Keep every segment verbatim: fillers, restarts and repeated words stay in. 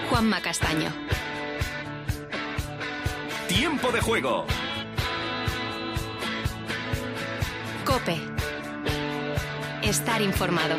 Juanma Castaño. Tiempo de juego. COPE. Estar informado.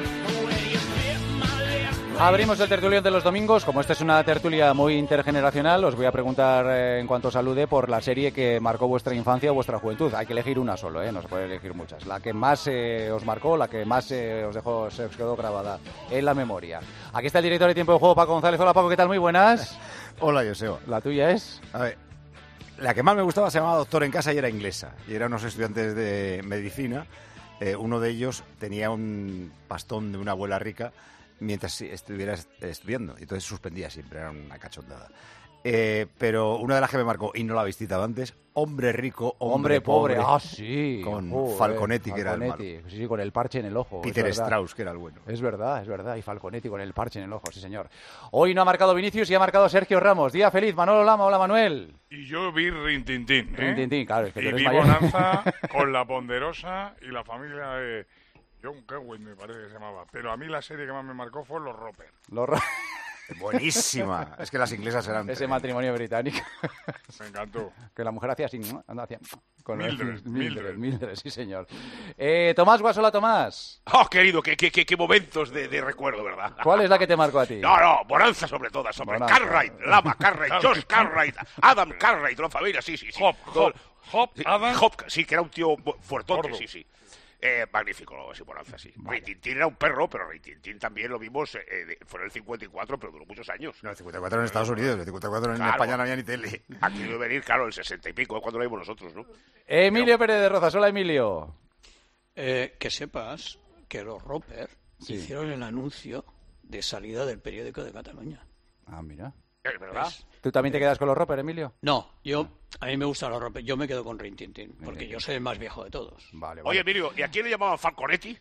Abrimos el tertulión de los domingos. Como esta es una tertulia muy intergeneracional, os voy a preguntar eh, en cuanto salude por la serie que marcó vuestra infancia o vuestra juventud. Hay que elegir una solo, ¿eh? No se puede elegir muchas. La que más eh, os marcó, la que más eh, os dejó, se os quedó grabada en la memoria. Aquí está el director de Tiempo de Juego, Paco González. Hola, Paco, ¿qué tal? Muy buenas. Hola, Joseo. ¿La tuya es? A ver, la que más me gustaba se llamaba Doctor en Casa y era inglesa. Y eran unos estudiantes de medicina. Eh, uno de ellos tenía un pastón de una abuela rica mientras estuviera estudiando. Entonces suspendía siempre, era una cachondada. Eh, pero una de las que me marcó, y no la habéis citado antes, Hombre rico, hombre, hombre pobre. pobre. Ah, sí. Con Oh, Falconetti, eh, que era el malo. Falconetti. Sí, sí, con el parche en el ojo. Peter es verdad. Strauss, que era el bueno. Es verdad, es verdad. Y Falconetti con el parche en el ojo, sí, señor. Hoy no ha marcado Vinicius y ha marcado Sergio Ramos. Día feliz, Manolo Lama. Hola, Manuel. Y yo vi Rintintín, ¿eh? Rintintín, claro. Es que tú y eres vi mayor. Bonanza con La Ponderosa y la familia de John Kewin, me parece que se llamaba. Pero a mí la serie que más me marcó fue Los Roper. Los Ro- Buenísima. Es que las inglesas eran... Ese tremendas. matrimonio británico. Me encantó. Que la mujer hacía así, ¿no? Anda, hacía con el- Mildred, Mildred, Mildred. Mildred, sí, señor. Eh, Tomás Guasola, Tomás. Oh, querido, qué, qué, qué, qué momentos de, de recuerdo, ¿verdad? ¿Cuál es la que te marcó a ti? No, no, Bonanza sobre todas, hombre. Bonanza. Cartwright, Lama, Cartwright, Josh Cartwright, Adam Cartwright, la familia, sí, sí, sí. Hop, Todo- Hop, Hop, sí, Adam. Hop, sí, que era un tío bu- fuertote, Gordo. sí, sí. Eh, magnífico, sí, Bonanza, sí. Ray Tintín era un perro, pero Ray Tintín también lo vimos, eh, de- fue en el cincuenta y cuatro, pero duró muchos años. No, el cincuenta y cuatro en Estados Unidos, el cincuenta y cuatro en Claro. España no había ni tele. Aquí debe venir, claro, el sesenta y pico, cuando lo vimos nosotros, ¿no? Emilio Pérez de Rozas. Hola, Emilio. Eh, que sepas que los Roper Sí. hicieron el anuncio de salida del periódico de Cataluña. Ah, mira. Es verdad. ¿Tú también te quedas con los Roper, Emilio? No, yo a mí me gustan los Roper. Yo me quedo con Rin Tin Tin, porque Bien. yo soy el más viejo de todos. Vale, vale. Oye, Emilio, ¿y a quién le llamaban Falconetti?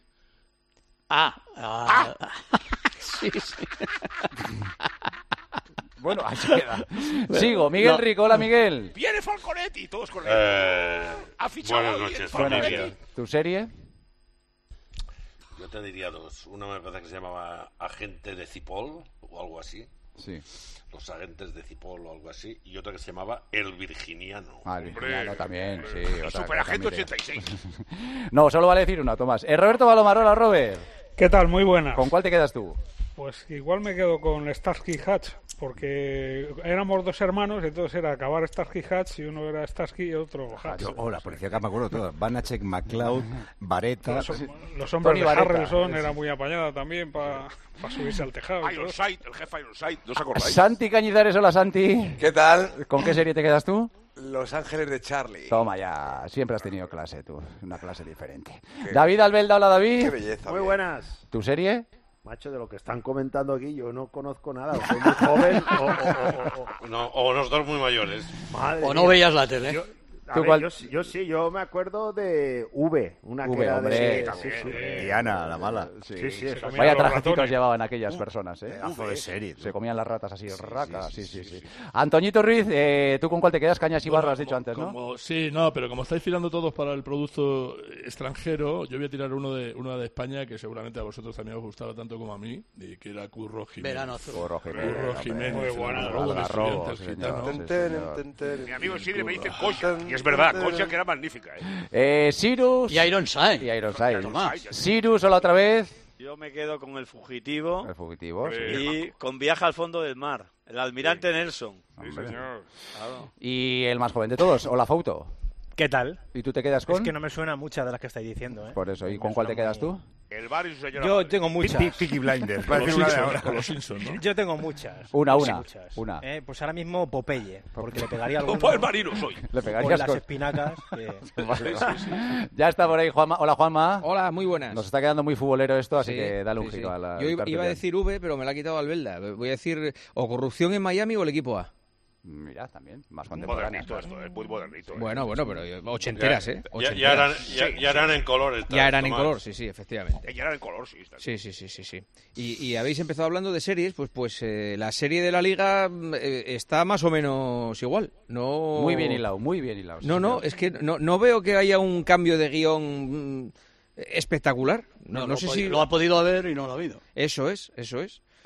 Ah, ah, sí, sí. Bueno, ahí se queda. Sigo. Miguel no. Rico. Hola, Miguel. Viene Falconetti, todos con él. Eh, Ha fichado buenas a alguien, noches, Buenas Falconetti. familia. ¿Tu serie? Yo te diría dos. Una me parece que se llamaba Agente de Cipol o algo así. Sí. Los agentes de Cipol o algo así. Y otra que se llamaba El Virginiano. Ah, el Hombre, Virginiano también, sí. Y otra Superagente cosa, ochenta y seis. mire. No, solo vale decir una, Tomás. Eh, Roberto Balomarola, Robert. ¿Qué tal? Muy buenas. ¿Con cuál te quedas tú? Pues igual me quedo con Starsky y Hutch, porque éramos dos hermanos, entonces era acabar Starsky y Hutch y uno era Starsky y otro Hutch. Yo, oh, la policía que me acuerdo todas. Banachek, MacLeod, Vareta. Los, los hombres Tony de Vareta. Harrelson Sí. era muy apañada también para subirse al tejado. y todo eso. Ironside, el jefe Ironside, ¿no os acordáis? Santi Cañizares, hola, Santi. ¿Qué tal? ¿Con qué serie te quedas tú? Los Ángeles de Charlie. Toma ya, siempre has tenido clase tú, una clase diferente. David Albelda, hola, Qué David. belleza. Muy bien. buenas. ¿Tu serie? Macho, de lo que están comentando aquí, yo no conozco nada. O soy muy joven o... o, o, o- No, o los dos muy mayores. madre O no mía. veías la tele. Yo, a ¿Tú ver, cuál? yo, sí- yo sí, yo me acuerdo de V, una V, que era hombre, de... sí, sí, sí. Diana, la mala. Sí, sí, Se esa comía Vaya los trajecitos ratones. llevaban aquellas personas, ¿eh? Pedazo de serie. Se comían las ratas así, raca, sí, sí, sí. Antoñito Ruiz, eh, ¿tú con cuál te quedas? Cañas y barro, has dicho antes, ¿no? Como- sí, no, pero como estáis tirando todos para el producto extranjero, yo voy a tirar uno de uno de España que seguramente a vosotros también os gustaba tanto como a mí, y que era Curro Jiménez. Verano azul. Curro Jiménez, Curro hombre. Jiménez, Muy el buena. algarrobo del Algarrobo, estudiante, sí, el señor. gitano. Sí, Ten, señor. ten, ten, Mi amigo Sidre me dice Curro. Concha, y es verdad, Concha que era magnífica, ¿eh? Eh, Sirus. Y Ironside. Y Ironside. Tomás. Sirus, hola otra vez. Yo me quedo con El Fugitivo El fugitivo. sí. y con Viaje al fondo del mar, el almirante Nelson. Sí, Hombre. señor. Claro. Y el más joven de todos, hola, Fauto. ¿Qué tal? ¿Y tú te quedas con? Es que no me suenan muchas de las que estáis diciendo, ¿eh? Por eso, ¿y Me con cuál te suena quedas muy- tú? El bar y su señora Yo madre. tengo muchas. Pe- Peaky Blinders. Con parece los una de Simpsons, ahora. con los Simpsons, ¿no? Yo tengo muchas. Una, Sí, una, muchas. una. Eh, pues ahora mismo Popeye, porque le pegaría algo. Como el marino soy. Le Con pegarías las con... espinacas. que- Vale. Ya está por ahí Juanma. Hola, Juanma. Hola, muy buenas. Nos está quedando muy futbolero esto, así Sí, que dale un sí, giro sí. a la... Yo iba, al iba a tertuliano. decir V, pero me la ha quitado Albelda. Voy a decir o corrupción en Miami o el equipo A. Mira, también, más contemporánea. Modernito esto, es muy modernito. ¿eh? Bueno, bueno, pero ochenteras, ¿eh? Ya, ya Ochenteras. eran, ya, ya eran en color. esta Ya vez, eran en Tomás. color, sí, sí, efectivamente. Eh, Ya eran en color, sí. Está Sí, sí, sí, sí, sí. Y, y habéis empezado hablando de series, pues pues eh, la serie de la Liga mm, eh, está más o menos igual. No. Muy bien hilado, muy bien hilado. sí, No, no, señor. es que no, no veo que haya un cambio de guión mm, espectacular. No, No, no lo sé ha si podi- lo ha podido haber y no lo ha habido. Eso es, eso es.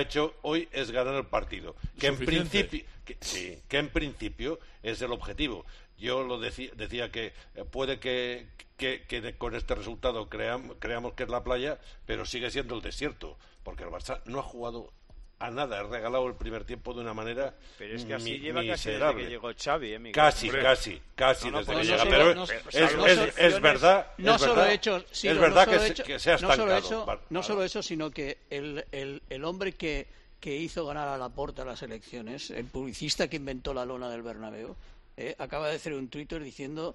hecho hoy es ganar el partido, que en Suficiente. principio, que, sí, que en principio es el objetivo. Yo lo decía, decía que eh, puede que, que, que con este resultado cream, creamos que es la playa, pero sigue siendo el desierto, porque el Barça no ha jugado a nada, ha regalado el primer tiempo de una manera Pero es que así mi, lleva casi desde miserable. que llegó Xavi, ¿eh, Miguel? Casi, Hombre. casi, casi No, no, desde pues que no llega. solo- Pero no- es, pues es, salvo es, es excepciones, verdad, no es solo verdad, hecho, sí, es no verdad solo que, hecho- se, que se ha no solo estancado. eso, Vale. no solo eso, sino que el, el, el hombre que, que hizo ganar a Laporta las elecciones, el publicista que inventó la lona del Bernabéu, eh, acaba de hacer un Twitter diciendo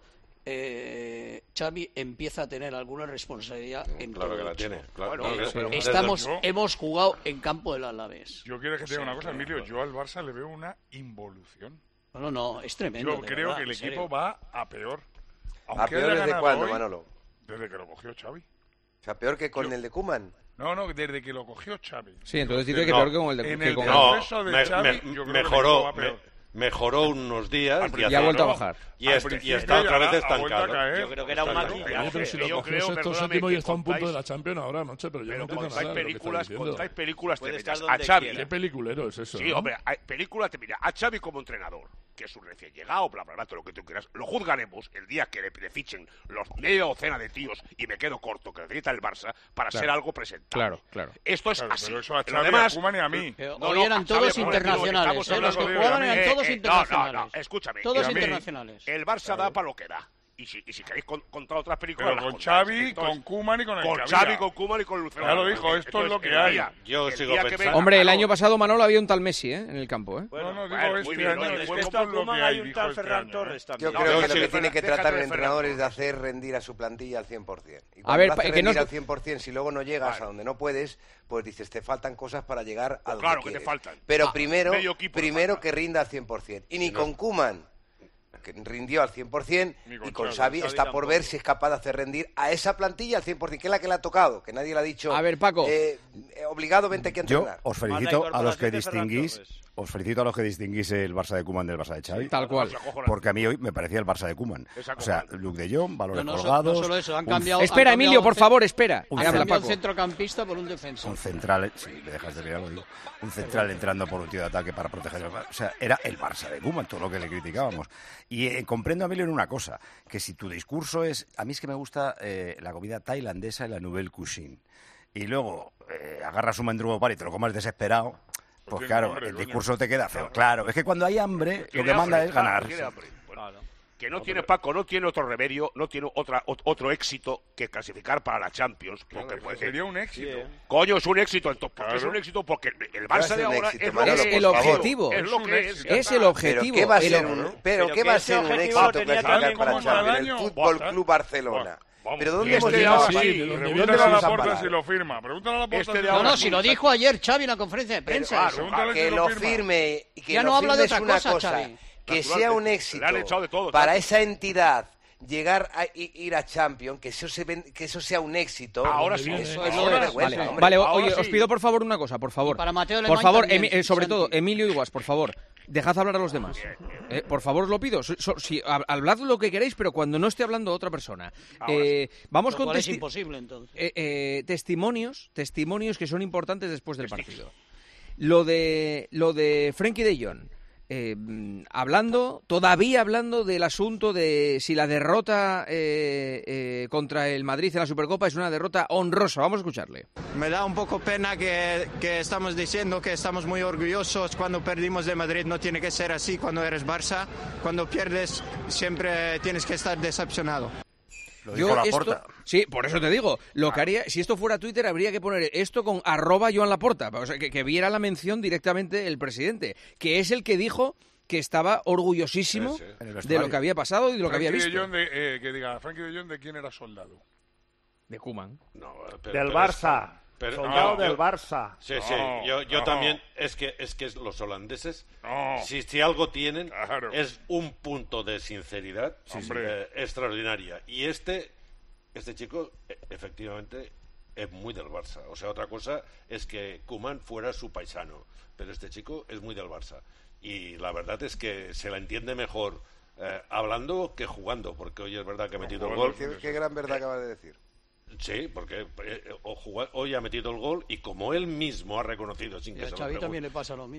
eh, Xavi empieza a tener alguna responsabilidad en Claro todo que la esto. tiene, claro, Bueno, claro que eh, sí. Pero estamos, desde- hemos jugado en campo del Alavés. Yo quiero que te diga O sea, una cosa, que- Emilio. Yo al Barça le veo una involución. No, no, no, es tremendo. Yo de creo verdad, que el en equipo serio. va a peor. ¿A Aunque peor haya desde ganado cuándo, hoy, Manolo? Desde que lo cogió Xavi. O sea, peor que con Yo- el de Koeman. No, no, desde que lo cogió Xavi. Sí, entonces dice que No, peor que con el de en que el con- proceso de me- Xavi, me- yo creo que el mejoró, equipo va me- peor. mejoró unos días Al y, principio ya ha vuelto a no. bajar. y, Al est- y principio está otra ya vez ha vuelto a estancado. caer. Yo creo que era un Está maquillaje. estancado. Pero si lo yo cogió creo, sexto, perdóname, séptimo y que está a un punto contáis- de la Champions ahora, macho, pero yo Pero no entiendo contáis nada de lo que películas, está diciendo. contáis películas Puede tremendas. estar A donde Xavi. quiera. ¿Qué peliculero es eso? Sí, ¿no? hombre, hay películas, te mira, a Xavi como entrenador, que es un recién llegado, bla, bla, bla, todo lo que tú quieras, lo juzgaremos el día que le, le fichen los media docena de tíos y me quedo corto, que necesita el Barça, para Claro. ser algo presentable. Claro, claro. Esto es Claro, así. pero eso a Lo Xavi, demás- a Koeman y a mí. Pero No, hoy no, eran a todos Xavi, por internacionales, estamos ¿eh? Los que hablando de- jugaban eran Eh, todos eh, internacionales. No, no, no, escúchame. Todos el- internacionales. El Barça da para lo que da. Y si, y si queréis con- contar otras películas... Pero las con contáis. Xavi, Entonces, con Koeman y con el Con que Xavi, había. con Koeman y con Luciano. Ya lo dijo, esto es Entonces, lo que el hay. día- Yo el sigo día que pensando- venga- Hombre, el Ah, año no, pasado Manolo había un tal Messi, ¿eh? En el campo, ¿eh? No, no, digo Bueno, este muy bien, año. oye, es que después esto es lo que Koeman hay, hay un dijo tal este Ferran año, ¿eh? Torres Yo también. creo yo que lo sí, que tiene que déjate tratar de el Ferran entrenador es Torres. de hacer rendir a su plantilla al cien por cien. Y A cuando ver, lo hace pa- que rendir no- al cien por cien, si luego no llegas Vale. a donde no puedes, pues dices, te faltan cosas para llegar a Pues donde claro que te quieres. faltan. Pero Ah, primero, medio equipo te primero falta. que rinda al cien por cien. Y ni con Koeman, que rindió al cien por cien, Ni con y con Xavi. Xavi Xavi está por tampoco. ver si es capaz de hacer rendir a esa plantilla al cien por cien, que es la que le ha tocado, que nadie le ha dicho. A ver, Paco. eh, eh, obligado, vente aquí a Yo entrenar. os Más la felicito a los que incorporación de Ferran distinguís, Torres. os felicito a los que distinguís el Barça de Koeman del Barça de Xavi. Tal cual. Porque a mí hoy me parecía el Barça de Koeman. Es O sea, acojonante. Luke de Jong, valores No, no, so- colgados. no solo eso, han un- cambiado- Espera, han Emilio, cambiado por un favor, espera. Un Ha Habla, centro- cambiado un Paco. centrocampista por un defensa. Un central, si me dejas de leer, lo digo. Un central entrando por un tío de ataque para proteger el Barça. O sea, era el Barça de Koeman, todo lo que le criticábamos. Y eh, comprendo a Emilio en una cosa, que si tu discurso es... A mí es que me gusta eh, la comida tailandesa y la nouvelle cuisine. Y luego eh, agarras un mendrugo par y te lo comas desesperado, pues tiene claro, hambre, el coño. discurso te queda feo. Claro, es que cuando hay hambre, lo Tiene que manda hambre, es claro, ganar. tiene hambre. Bueno, Claro. que no tiene Paco, no tiene otro remedio, no tiene otra ot- otro éxito que clasificar para la Champions. Porque Claro, puede- sería un éxito. Coño, es un éxito, entonces, porque Claro. es un éxito porque el, el va a Barça ser de un ahora éxito, es lo Manolo, que Es es. el por favor. objetivo. Es lo Es un que es. éxito. ya Es está. el objetivo. Pero ¿qué va a el- ser un, pero Pero ¿qué que va a ese ser un objetivo éxito lo tenía que clasificar haber para como cada Champions? El año. Fútbol Buah, Club Barcelona. Vamos. Pero Y ¿dónde este hemos de llegado ahora aquí? sí, de donde pregúntale viene a sin la Zambrano. Porta si lo firma. Pregúntale a la Porta Este si de lo No, ahora no, firma. si lo dijo ayer Xavi en la conferencia de prensa. Claro, eso. Pregúntale que si lo lo firma. firme y que Ya lo no habla de firme es otra una cosa, cosa, Xavi. que Natural, sea un le éxito han echado de todo, para Xavi. esa entidad llegar a i- ir a Champions, que eso se ven- que eso sea un éxito. Ahora sí, eso ahora es sí. una vergüenza, Vale, hombre. vale, Ahora oye, os sí. pido por favor una cosa, por favor. Y para Mateo Por Alemán favor, también, Emi- eh, sobre Santi. todo, Emilio Iguas, por favor. Dejad hablar a los demás. Eh, por favor, os lo pido. So- so- si, hab- hablad lo que queréis, pero cuando no esté hablando otra persona. Eh, vamos Lo con cual es testi- imposible, entonces. eh, eh, testimonios, testimonios que son importantes después del partido. Lo de lo de Frenkie de Jong. Eh, mm, hablando, todavía hablando del asunto de si la derrota eh, eh, contra el Madrid en la Supercopa es una derrota honrosa. Vamos a escucharle. Me da un poco pena que, que estamos diciendo que estamos muy orgullosos cuando perdimos de Madrid. No tiene que ser así cuando eres Barça. Cuando pierdes siempre tienes que estar decepcionado. Lo dijo Laporta. Sí, por eso te digo, lo que haría, si esto fuera Twitter, habría que poner esto con arroba Joan Laporta, o sea, que, que viera la mención directamente el presidente, que es el que dijo que estaba orgullosísimo Sí, sí. En el de vestuario. lo que había pasado y de lo que había Frankie de visto. Jong de, eh, que diga, Frankie de Jong, ¿de quién era soldado? De Koeman. No, Del Barça. Soldado del Barça. Sí, sí, No, yo, yo no. también, es que es que los holandeses, No. si, si algo tienen, Claro. es un punto de sinceridad Sí, Hombre. eh, extraordinaria. Y este, este chico, e- efectivamente, es muy del Barça. O sea, otra cosa es que Koeman fuera su paisano, pero este chico es muy del Barça. Y la verdad es que se la entiende mejor eh, hablando que jugando, porque hoy es verdad que ha metido el gol. Qué, qué gran verdad acabas de decir. Sí, porque eh, o jugar- hoy ha metido el gol y como él mismo ha reconocido sin Y que a se lo Xavi pregunte. también le pasa lo mismo.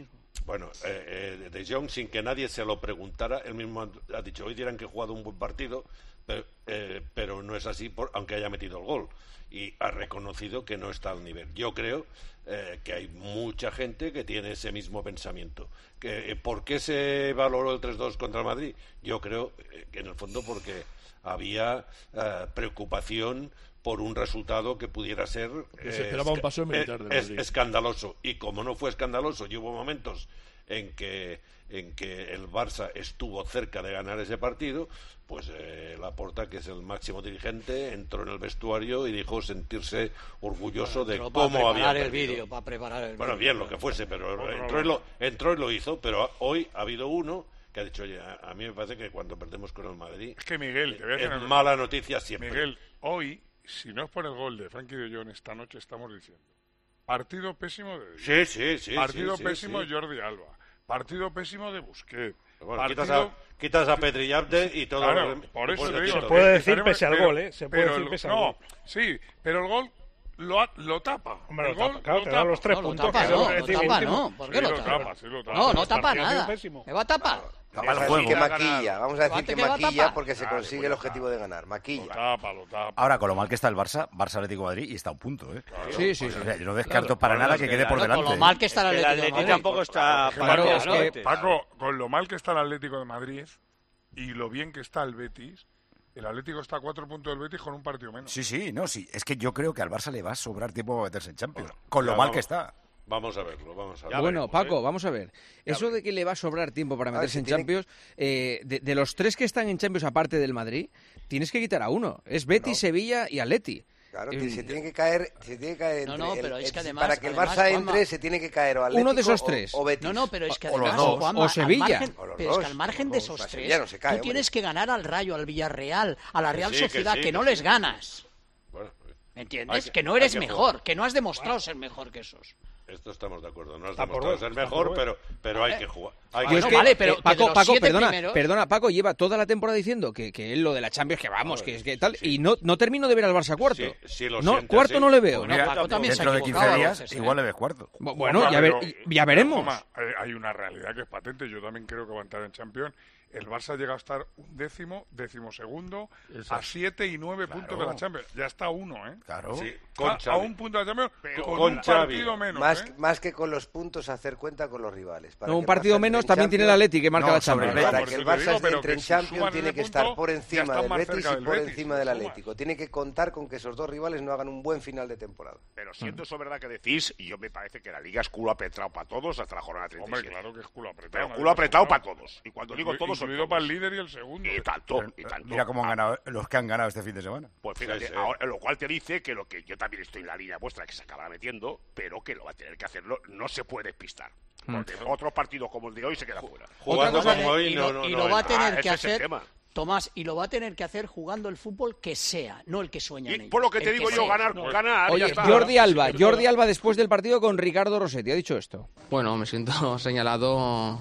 Bueno, eh, eh, De Jong, sin que nadie se lo preguntara, él mismo ha dicho, hoy dirán que he jugado un buen partido, pero, eh, pero no es así, por, aunque haya metido el gol. Y ha reconocido que no está al nivel. Yo creo eh, que hay mucha gente que tiene ese mismo pensamiento. Que, eh, ¿Por qué se valoró el tres dos contra el Madrid? Yo creo eh, que en el fondo porque había eh, preocupación por un resultado que pudiera ser que se esperaba un paso militar del es, Madrid. escandaloso. Y como no fue escandaloso y hubo momentos en que en que el Barça estuvo cerca de ganar ese partido, pues eh, Laporta, que es el máximo dirigente, entró en el vestuario y dijo sentirse orgulloso Bueno, de para cómo había preparar el perdido. vídeo, para preparar el Bueno, vídeo. bien, lo que fuese, pero entró y, lo, entró y lo hizo, pero hoy ha habido uno que ha dicho, oye, a, a mí me parece que cuando perdemos con el Madrid Es que Miguel, te voy a decir es una cosa. mala noticia siempre. Miguel, hoy, si no es por el gol de Frankie de Jong esta noche, estamos diciendo partido pésimo de Sí, sí, sí, partido sí, sí, pésimo sí. de Jordi Alba, partido pésimo de Busquets. Bueno, partido... quitas, a, quitas a Pedri y Abde y todo Claro, lo por eso pues, te digo, se que- puede que decir estaremos- pese al pero- gol, ¿eh? Se puede pero decir el- pese al no, gol. sí, pero el gol lo, ha- lo tapa. Hombre, el lo gol tapa, claro, lo te da tapa. los tres No, lo puntos. tapa, que es el no, lo objetivo tapa, último. no. ¿Por qué Sí, lo lo tapa? tapa, sí lo tapa. No, no El tapa partido ha sido nada. pésimo. ¿Me va a tapar? Vamos a el decir juego. que Va a maquilla, ganar. vamos a decir Aparte que que va a maquilla tapar. porque se Claro, consigue pues el ya objetivo de ganar, Lo maquilla. tapa, lo tapa. Ahora, con lo mal que está el Barça, Barça Atlético de Madrid, y está a un punto, ¿eh? Sí, sí, sí. O sea, yo no descarto Claro. para Bueno, nada es que que quede por claro, delante. Con lo ¿eh? mal que está el El Atlético de Atleti Madrid. tampoco está Paco, para Claro, es que- Paco, con lo mal que está el Atlético de Madrid y lo bien que está el Betis, el Atlético está a cuatro puntos del Betis con un partido menos. Sí, sí, no, sí. Es que yo creo que al Barça le va a sobrar tiempo para meterse en Champions. con ya lo mal vamos. que está. Vamos a verlo, vamos a Ya verlo. bueno, veremos, Paco, ¿eh? vamos a ver. Eso de que le va a sobrar tiempo para A ver, meterse si en tiene- Champions, eh, de, de los tres que están en Champions aparte del Madrid, tienes que quitar a uno. Es Betis, No. Sevilla y Atleti. Claro, Eh, que se tiene que caer, se tiene que caer No, entre no, el- pero es el- que además- para que el además, Barça Juanma, entre se tiene que caer o Atlético uno de esos o- tres. o Betis. No, no, pero es que O los además, dos. Juanma, O al Sevilla. margen- O los pero es que dos, al margen o de los dos. esos La Sevilla no tres, se cae, tú hombre. tienes que ganar al Rayo, al Villarreal, a la Real sí, que Sociedad, sí, que, que no sí. les ganas. Bueno, ¿Me entiendes? Hay que- que no hay eres que mejor, jugar. que no has demostrado ser mejor que esos. esto estamos de acuerdo. No has Está por demostrado ver, ser está mejor, por ver. pero, pero hay que jugar. Hay Yo que es no, que, vale, pero eh, que de Paco, los Paco, siete perdona, primeros- perdona, Paco lleva toda la temporada diciendo que, que él lo de la Champions, que vamos, que es que tal, y no, no termino de ver al Barça cuarto. Sí, sí lo no, siente cuarto así. no le veo. Bueno, Mira, Paco también se ha dentro de equivocado quince a días, veces, ¿eh? igual le ves cuarto. Bu- Bueno, Juanma, ya, ver- pero- ya veremos. Juanma, eh, hay una realidad que es patente. Yo también creo que va a entrar en Champions. El Barça llega a estar un décimo, décimo segundo, a siete y nueve puntos de la Champions. Ya está a uno, ¿eh? Claro. Sí, con a, a Xavi. un punto de la Champions, Pero con, con un Xavi. partido menos, Más, ¿eh? más que con los puntos, hacer cuenta con los rivales. Para No, que un el partido Barça entre menos en también tiene el Champions- Atleti que marca No, la sobre el Champions. Para por que eso el te Barça digo, esté pero entre que en si Champions suman tiene ese que estar punto, por ya encima están del más Betis cerca y del por Betis, encima del sumas. Atlético. Tiene que contar con que esos dos rivales no hagan un buen final de temporada. Pero siendo eso verdad que decís, y yo me parece que la liga es culo apretado para todos hasta la jornada treinta y Hombre, siete. claro que es culo apretado. Pero no culo digo apretado eso, para no. todos. Y cuando digo Inclu- todos, son incluido todos. para el líder y el segundo. Y tanto, y tanto. Mira cómo han ganado los que han ganado este fin de semana. Pues fíjate, Sí, sí. ahora- lo cual te dice que lo que yo también estoy en la línea vuestra, que se acabará metiendo, pero que lo va a tener que hacerlo, no se puede despistar. Porque otros partidos como el de hoy se queda fuera. Jugando Otra cosa, como y hoy, lo- no, no, y no lo va a entra. tener Ah, que ese es el hacer, tema. Tomás, y lo va a tener que hacer jugando el fútbol que sea, no el que sueñan Y ellos. por lo que te el digo yo, sea. ganar, ganar, Oye, ya está. Jordi Alba, Jordi Alba después del partido con Ricardo Rossetti ha dicho esto. Bueno, me siento señalado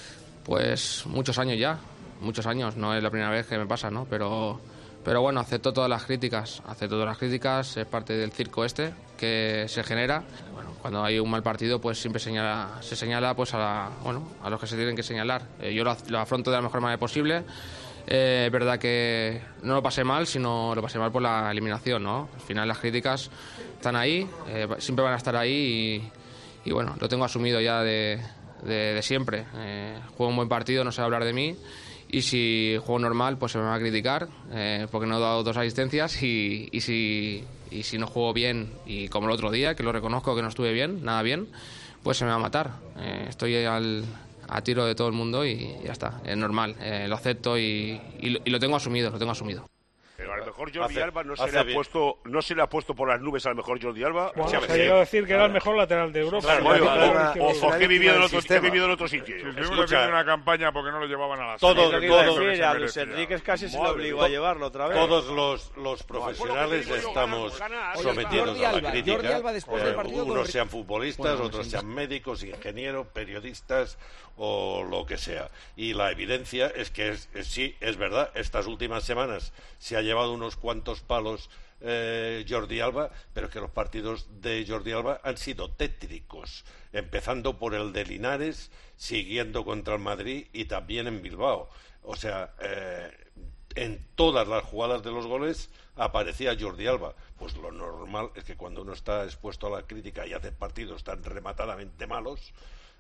pues muchos años ya, muchos años, no es la primera vez que me pasa, ¿no? Pero, pero bueno, acepto todas las críticas, acepto todas las críticas, es parte del circo este que se genera. Bueno, cuando hay un mal partido, pues siempre señala, se señala pues a, la- bueno, a los que se tienen que señalar. Eh, yo lo, lo afronto de la mejor manera posible. Eh, es verdad que no lo pasé mal, sino lo pasé mal por la eliminación, ¿no? Al final las críticas están ahí, eh, siempre van a estar ahí y, y bueno, lo tengo asumido ya de, de, de siempre. Eh, juego un buen partido, no se va a hablar de mí y si juego normal, pues se me va a criticar eh, porque no he dado dos asistencias y, y, si, y si no juego bien y como el otro día, que lo reconozco que no estuve bien, nada bien, pues se me va a matar. Eh, estoy al... a tiro de todo el mundo y ya está, es normal, eh, lo acepto y, y, lo, y lo tengo asumido, lo tengo asumido. Pero a lo mejor Jordi Hace- Alba no se, hace le ha bien. puesto, no se le ha puesto por las nubes a lo mejor Jordi Alba. Bueno, Sí, a se ver, ha sí. llegado a decir que era el mejor lateral de Europa. Claro, Sí, oye, que o- era el o- que- o que he vivido en otro, he sistema. vivido en otro sitio. Si yo. estuvimos Escucha. haciendo una campaña porque no lo llevaban a la Todo- selección, Es lo que todo- iba a lo que decir, se a Luis merecía. Enríquez casi se le Madre obligó mía. a llevarlo otra vez. Todos los, los profesionales Bueno, pues lo que digo yo, estamos ganar, ganar. sometidos Jordi a la Alba, crítica. Jordi Alba después del partido con unos Ri- sean futbolistas, Bueno, me otros siento- sean médicos, ingenieros, periodistas o lo que sea. Y la evidencia es que es, es- sí, es verdad, estas últimas semanas se ha llevado unos unos cuantos palos eh, Jordi Alba, pero es que los partidos de Jordi Alba han sido tétricos, empezando por el de Linares, siguiendo contra el Madrid y también en Bilbao. O sea, eh, en todas las jugadas de los goles aparecía Jordi Alba. Pues lo normal es que cuando uno está expuesto a la crítica y hace partidos tan rematadamente malos,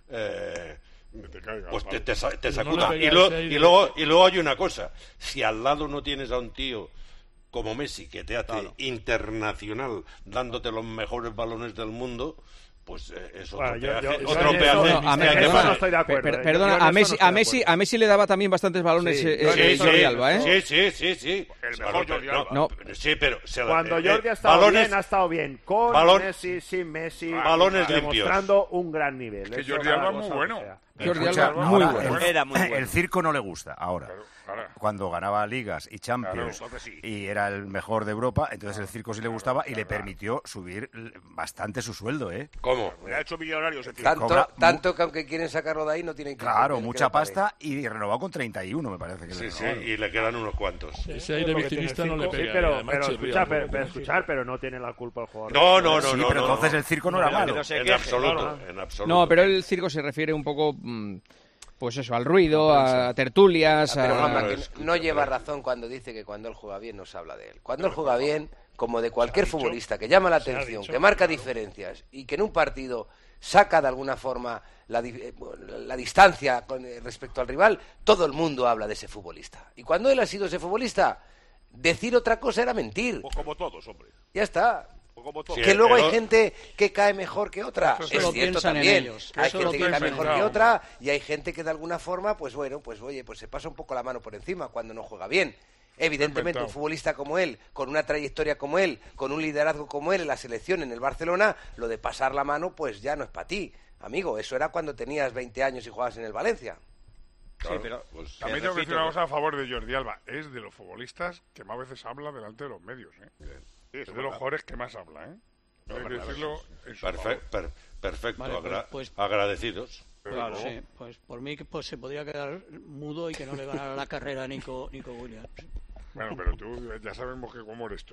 eh, te caiga, pues te, te, te No sacuda. le Y, lo, pegáis y, luego, y luego hay una cosa, si al lado no tienes a un tío como Messi, que te hace Claro. internacional, dándote los mejores balones del mundo, pues eh, es otro Bueno, yo- peaje, yo- otro yo- peaje no, que a mí- hay que eso pagar. no estoy de acuerdo. Per- eh. perdona, Yo en a eso Messi, no estoy a de Messi, acuerdo. a Messi le daba también bastantes balones Sí, eh, Sí, eh, sí, Jordi sí, Alba, ¿eh? sí, sí, sí, sí. El Claro, mejor Jordi pero- Alba. No. Sí, pero se la- Cuando eh, Jordi eh, ha estado balones, bien, ha estado bien. Con balón- Messi, sin Messi. balones demostrando un gran nivel. Es que Eso Jordi cada Alba es cosa muy que bueno. sea. Jordi Escucha, Alba, muy ahora, bueno. el- Era muy bueno. El circo no le gusta ahora. Claro, ahora. Cuando ganaba ligas y Champions Claro, entonces sí. y era el mejor de Europa, entonces el circo sí le gustaba y le permitió subir l- bastante su sueldo, ¿eh? ¿Cómo? Me ha hecho millonarios ese tío. Tanto, Cobra mu- tanto que aunque quieren sacarlo de ahí no tienen que... Claro, que- que mucha lo pague. pasta y renovado con treinta y uno, me parece que Sí, le sí, renovaron. y le quedan unos cuantos. Ese Es aire lo que tiene victimista el no le circo. pega. Sí, y pero, además pero, chirría escucha, un pero, poco. pero escuchar, pero no tiene la culpa el jugador. No, no, no, Sí, no. pero no, entonces no. el circo no era Pero que malo. no se En queje, absoluto, no, no. en absoluto. No, pero el circo se refiere un poco, mm, pues eso, al ruido, a tertulias, Ah, pero a... Juanma, no, que es- no lleva razón cuando dice que cuando él juega bien no se habla de él. Cuando él juega bien, como de cualquier Se ha dicho, futbolista que llama la se ha atención, dicho, que marca claro. diferencias y que en un partido saca de alguna forma la, di- eh, la distancia con, eh, respecto al rival, todo el mundo habla de ese futbolista. Y cuando él ha sido ese futbolista, decir otra cosa era mentir. Pues como todos, hombre. Ya está. Pues como todos. Sí, Que luego hay pero- gente que cae mejor que otra. Eso Es solo cierto piensan en también. ellos, Hay eso gente lo que cae piensan mejor en que ellos. otra y hay gente que de alguna forma, pues bueno, pues oye, pues se pasa un poco la mano por encima cuando no juega bien. Evidentemente, Inventado. un futbolista como él, con una trayectoria como él, con un liderazgo como él en la selección en el Barcelona, lo de pasar la mano, pues ya no es para ti, amigo. Eso era cuando tenías veinte años y jugabas en el Valencia. Claro, Sí, pero- pues, También tengo que decir una cosa a favor de Jordi Alba. Es de los futbolistas que más veces habla delante de los medios, ¿eh? Sí, Es eso de los verdad. jugadores que más habla, ¿eh? No, Hay que verdad, decirlo en su perfe- favor. per- perfecto, Vale, pues- agra- pues- agradecidos. Claro. Sí, pues por mí que, pues, se podría quedar mudo y que no le ganara la carrera a Nico, Nico Williams. Bueno, pero tú ya sabemos que cómo eres tú.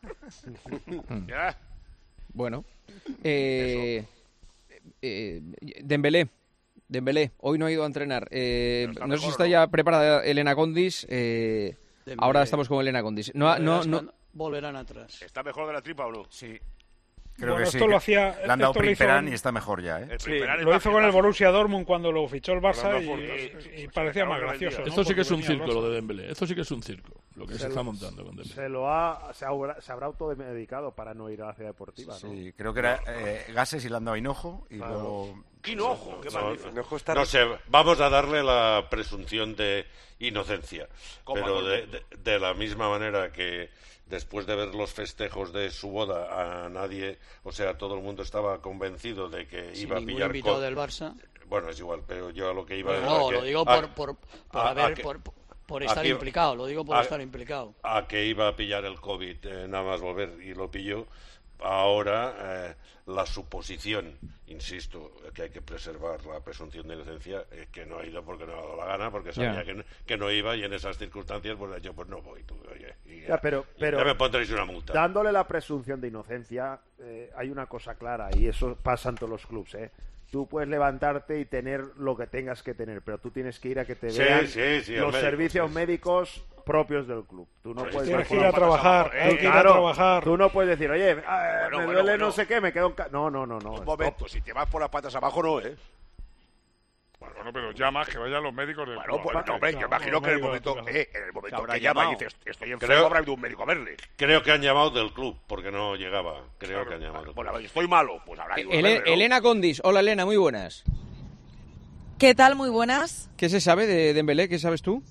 Ya. Bueno. Eh, eh, Dembélé. Dembélé, hoy no ha ido a entrenar. Eh, Pero está no sé si mejor, está ¿no? ya preparada Elena Condis. eh, Dembélé. ahora estamos con Elena Condis. No, ha- no, no, Volverán atrás. ¿Está mejor de la tripa o no? Sí. Creo Bueno, que sí. esto lo que hacía- le han dado esto lo hizo Primperán en- y está mejor ya, ¿eh? El Sí, Primperán es lo más- hizo con el más- Borussia Dortmund cuando lo fichó el Barça Fernando y, Fortes. y- Sí, sí, y sí, parecía sí, más sí, gracioso. sí, ¿no? Esto sí que es un Porque venía circo, el lo Barça. de Dembélé. Esto sí que es un circo, lo que se, Se está lo- montando con Dembélé. Se lo ha, se habrá, se habrá automedicado para no ir a la ciudad deportiva, ¿no? Sí, creo que era eh, gases y le han dado hinojo y Claro. luego... ¡Qué enojo! ¡Qué No, magnífico! Mejor está- no sé, vamos a darle la presunción de inocencia, Como a pero todo de, el mundo. de- de la misma manera que después de ver los festejos de su boda a nadie, o sea, todo el mundo estaba convencido de que Sin iba a ningún pillar invitado co- del Barça. Bueno, es igual, pero yo a lo que iba No, era no, que- lo digo a- por, por, por, a- a haber, que- por, por estar aquí- implicado. Lo digo por a- estar implicado. a que iba a pillar el COVID eh, nada más volver y lo pilló. Ahora eh, la suposición, insisto, que hay que preservar la presunción de inocencia, es que no ha ido porque no ha dado la gana, porque sabía Ya. que, no, que no iba y en esas circunstancias pues ha dicho, pues no voy, tú, oye, y Ya, pero- y pero- ya me pondréis una multa. Dándole la presunción de inocencia, eh, hay una cosa clara, y eso pasa en todos los clubes, ¿eh? Tú puedes levantarte y tener lo que tengas que tener, pero tú tienes que ir a que te Sí, vean sí, sí, al los médico, servicios sí. médicos propios del club. Tú no Pues puedes Tienes que decir- ir a trabajar, Eh, hay que ir a Claro, trabajar. tú no puedes decir, oye, ah, Bueno, me bueno, duele bueno. no sé qué, me quedo en ca-". No, no, no, no. Un stop. momento, si te vas por las patas abajo, no, ¿eh? Bueno, pero llamas que vayan los médicos del Bueno, club, pues, a ver no, qué- hombre, yo imagino que en el médico, momento, claro. eh, en el momento habrá que llama y llamado. dices, estoy enfermo, Creo- habrá ido un médico a verle. Creo que han llamado del club, porque no llegaba. Creo que han llamado del club. Bueno, estoy malo, pues habrá ido a Ele- verle, ¿no? Elena Condis. Hola, Elena, muy buenas. ¿Qué tal? Muy buenas. ¿Qué se sabe de Dembélé? ¿Qué sabes tú?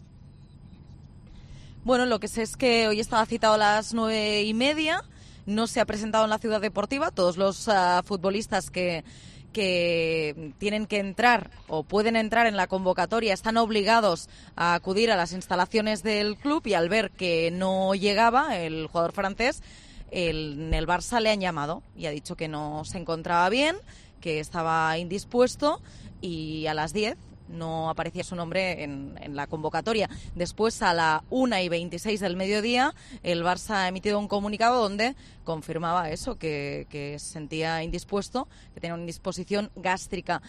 Bueno, lo que sé es que hoy estaba citado a las nueve y media, no se ha presentado en la Ciudad Deportiva. Todos los ah, futbolistas que, que tienen que entrar o pueden entrar en la convocatoria están obligados a acudir a las instalaciones del club y al ver que no llegaba el jugador francés, el, en el Barça le han llamado y ha dicho que no se encontraba bien, que estaba indispuesto y a las diez no aparecía su nombre en, en la convocatoria. Después, a la una y veintiséis del mediodía, el Barça ha emitido un comunicado donde confirmaba eso, que, que se sentía indispuesto, que tenía una indisposición gástrica.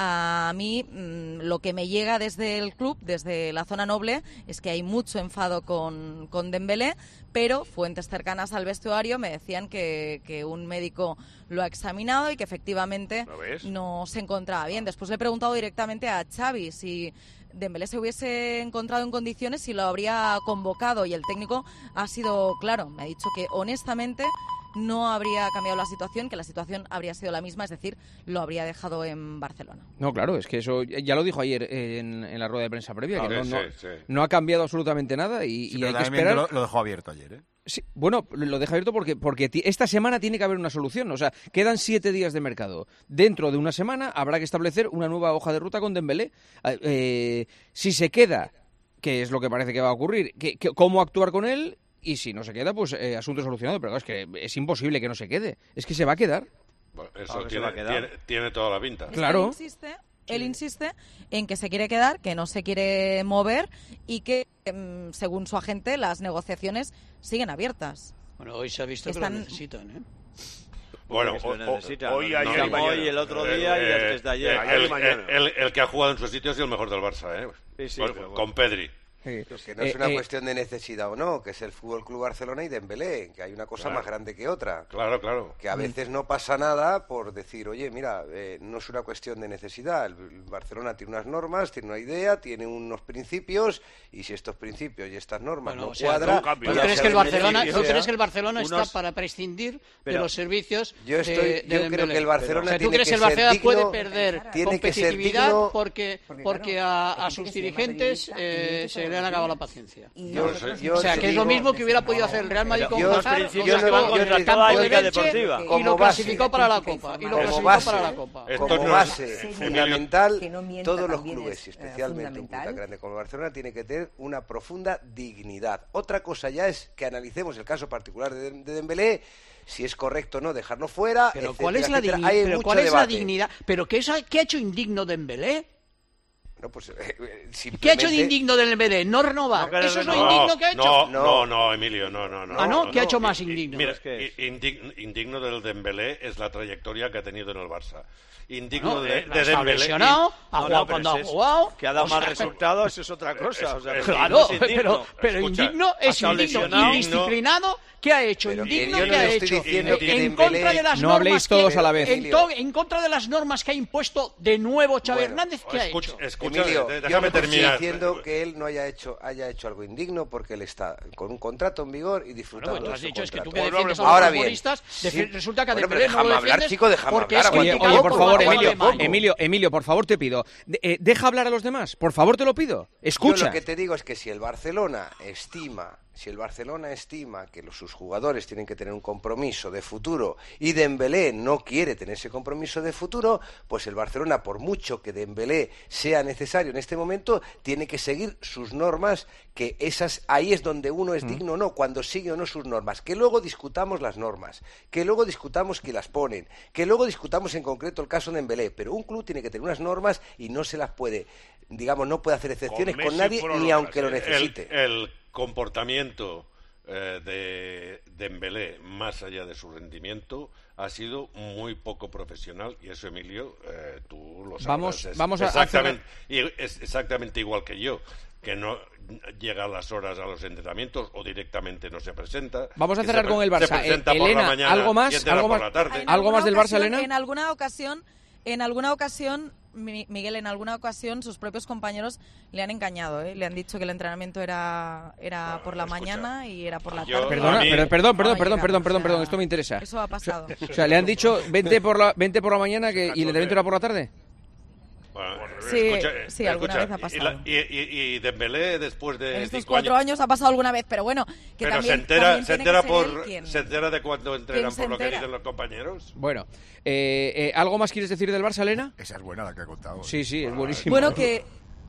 A mí, mmm, lo que me llega desde el club, desde la zona noble, es que hay mucho enfado con, con Dembélé, pero fuentes cercanas al vestuario me decían que, que un médico lo ha examinado y que efectivamente no se encontraba bien. Después le he preguntado directamente a Xavi si Dembélé se hubiese encontrado en condiciones, si lo habría convocado, y el técnico ha sido claro, me ha dicho que honestamente no habría cambiado la situación, que la situación habría sido la misma, es decir, lo habría dejado en Barcelona. No, claro, es que eso ya lo dijo ayer en, en la rueda de prensa previa, Ah, que no, sí, no, sí. no ha cambiado absolutamente nada y, Sí, y pero hay que también esperar. Lo, lo dejó abierto ayer, ¿eh? Sí, bueno, lo deja abierto porque, porque ti- esta semana tiene que haber una solución. O sea, quedan siete días de mercado. Dentro de una semana habrá que establecer una nueva hoja de ruta con Dembélé. Eh, eh, si se queda, que es lo que parece que va a ocurrir, que, que- cómo actuar con él, y si no se queda, pues eh, asunto solucionado. Pero claro, es que es imposible que no se quede. Es que se va a quedar. Bueno, eso Claro que se tiene, va a quedar. tiene, tiene toda la pinta. Claro. Él insiste, él insiste en que se quiere quedar, que no se quiere mover y que, mm, según su agente, las negociaciones siguen abiertas. Bueno, hoy se ha visto Están- que lo necesitan, ¿eh? Bueno, Porque se o- o- necesita. hoy, Nos ayer y llamó mañana. hoy, el otro Eh, día y eh, desde ayer. eh, Ayer y el, mañana. el- el que ha jugado en su sitio ha sido el mejor del Barça, ¿eh? Sí, sí, con, pero bueno. con Pedri. Que no es Eh, una eh, cuestión de necesidad o no, que es el Fútbol Club Barcelona y Dembélé, que hay una cosa Claro. más grande que otra. Claro, claro. Que a veces no pasa nada por decir, oye, mira, eh, no es una cuestión de necesidad. El, el Barcelona tiene unas normas, tiene una idea, tiene unos principios, y si estos principios y estas normas Bueno, no o sea, cuadran... ¿tú, pues ¿tú ya crees sea que el de Barcelona, beneficio, ¿tú sea- crees que el Barcelona está unos- para prescindir de Pero los servicios yo estoy- de, de yo creo Dembélé? que el Barcelona O sea, ¿tú tiene crees que que el ser Barcelona digno- puede perder tiene que ser competitividad digno- porque, porque a, a sus dirigentes eh, se le han acabado la paciencia? Yo- yo o sea, te que es lo digo- mismo que hubiera podido hacer el Real Madrid con Yo- Hazard, yo- que yo se no- va yo contra te- el campo como de ética Elche deportiva. y Como lo base. clasificó para la Copa. Y lo como clasificó base, para la Copa. como base Emilio, fundamental, que no mienta todos los también clubes, es, y eh, especialmente un club fundamental. tan grande como el Barcelona, tiene que tener una profunda dignidad. Otra cosa ya es que analicemos el caso particular de, de Dembélé, si es correcto o no dejarlo fuera, Pero etcétera, ¿cuál es la, etcétera. digni- Hay pero mucho ¿cuál es la debate. dignidad? ¿Pero qué, es, qué ha hecho indigno Dembélé? No, pues, eh, eh, ¿Qué ha hecho de simplemente- indigno Dembélé? No renovar. No, ¿Eso es lo no, indigno que ha hecho? No, no, no, Emilio, no, no, no. Ah, ¿no? ¿Qué ha hecho más indigno? Mira, Es que es- i- indig- indigno del Dembélé es la trayectoria que ha tenido en el Barça. Indigno No, de, eh, de está Dembélé. lesionado, ha No, jugado no, pero cuando ha ese es- jugado. que ha dado o más sea, resultados, eso es otra cosa. O sea, es- Claro, es indigno. pero, pero Escucha, indigno ha es estado indigno. lesionado. Indisciplinado, ¿qué ha hecho? Pero que Indigno, yo no ¿qué ha le estoy hecho? diciendo que En Dembélé- contra de las No normas habléis todos que- a la vez. En, to- en contra de las normas que ha impuesto de nuevo Xavi Bueno, Hernández, ¿qué ha escucha, hecho? escucha, Emilio, de- yo déjame no estoy terminar. diciendo que él no haya hecho haya hecho algo indigno porque él está con un contrato en vigor y disfrutando Bueno, pues tú de has su dicho es que tú contrato. que defiendes a los Ahora bien, futbolistas, sí. defi- resulta que a Bueno, pero Dembélé no lo déjame hablar, defiendes chico, déjame porque hablar. es Oye, criticado oye, por favor, Guardiola Emilio, de Mayo. Emilio, Emilio, por favor te pido, de- eh, deja hablar a los demás, por favor te lo pido, Yo escucha. lo que te digo es que si el Barcelona estima, si el Barcelona estima que los, sus jugadores tienen que tener un compromiso de futuro y Dembélé no quiere tener ese compromiso de futuro, pues el Barcelona, por mucho que Dembélé sea necesario en este momento, tiene que seguir sus normas, que esas ahí es donde uno es digno o no, cuando sigue o no sus normas. Que luego discutamos las normas, que luego discutamos quién las ponen, que luego discutamos en concreto el caso de Dembélé, pero un club tiene que tener unas normas y no se las puede, digamos, no puede hacer excepciones con, Messi nadie fueron ni otras, aunque lo ¿eh? necesite. El, el comportamiento eh, de Dembélé, más allá de su rendimiento, ha sido muy poco profesional y eso, Emilio, eh, tú lo sabes. Vamos- es vamos a- a exactamente, y es exactamente igual que yo, que no llega a las horas a los entrenamientos o directamente no se presenta. Vamos a que cerrar se con pre- el Barça. Se presenta Eh, por Elena, la mañana ¿algo más? y entrena ¿Algo por más? la tarde. En ¿Algo alguna más del Barça, ocasión- Elena? En alguna ocasión, en alguna ocasión, Mi- Miguel, en alguna ocasión sus propios compañeros le han engañado, ¿eh? Le han dicho que el entrenamiento era era por la mañana y era por la yo- tarde. Perdona, A mí- pero, perdón, perdón, No perdón, llega, perdón, o perdón, sea, perdón, esto me interesa. Eso ha pasado. O sea, le han dicho, vente por la, vente por la mañana que, y el entrenamiento era por la tarde. Bueno, Sí, escucha, sí, alguna escucha, vez ha y pasado. la- Y, y, y Dembélé, después de En estos cinco cuatro años... años ha pasado alguna vez, pero bueno, que Pero también, se entera, también se tiene que entera ser por, él quien- se entera de cuando entrenan se por lo que entera? dicen los compañeros. Bueno, eh, eh, ¿algo más quieres decir del Barça, Elena? Esa es buena la que ha contado. Sí, sí, es buenísimo. Bueno, que...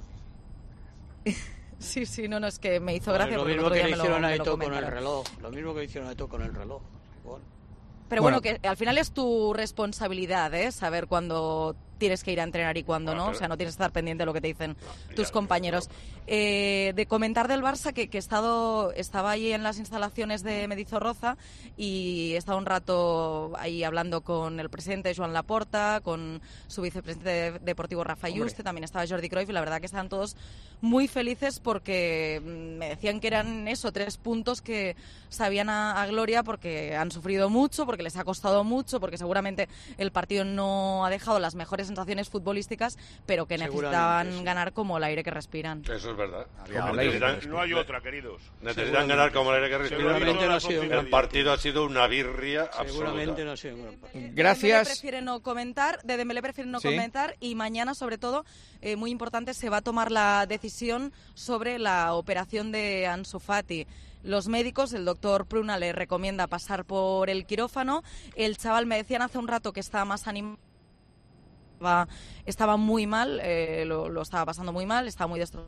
Sí, sí, no, no, es que me hizo gracia Lo porque el mismo otro que día le me lo, hicieron a me lo Eto'o con el comentaron. reloj. Lo mismo que le hicieron a Eto'o con el reloj. Bueno. Pero Bueno. bueno, que al final es tu responsabilidad, ¿eh? Saber cuándo tienes que ir a entrenar y cuándo no, o sea, no tienes que estar pendiente de lo que te dicen tus compañeros. Eh, de comentar del Barça, que, que he estado, estaba allí en las instalaciones de Mendizorroza y he estado un rato ahí hablando con el presidente Joan Laporta, con su vicepresidente deportivo Rafa Yuste, también estaba Jordi Cruyff, y la verdad que estaban todos muy felices porque me decían que eran eso, tres puntos que sabían a, a gloria porque han sufrido mucho, porque les ha costado mucho, porque seguramente el partido no ha dejado las mejores sensaciones futbolísticas, pero que necesitaban sí. ganar como el aire que respiran. Eso es verdad. Necesitan, no hay otra, queridos. Necesitan ganar como el aire que respiran. Seguramente no ha sido el partido ha sido una birria Seguramente absoluta. no ha sido un gran partido. Gracias. Dembélé prefiere no comentar, de Dembélé prefiere no ¿Sí? comentar y mañana, sobre todo, eh, muy importante, se va a tomar la decisión sobre la operación de Ansu Fati. Los médicos, el doctor Pruna le recomienda pasar por el quirófano. El chaval, me decían hace un rato que estaba más animado, estaba muy mal, eh, lo, lo estaba pasando muy mal, estaba muy destrozado.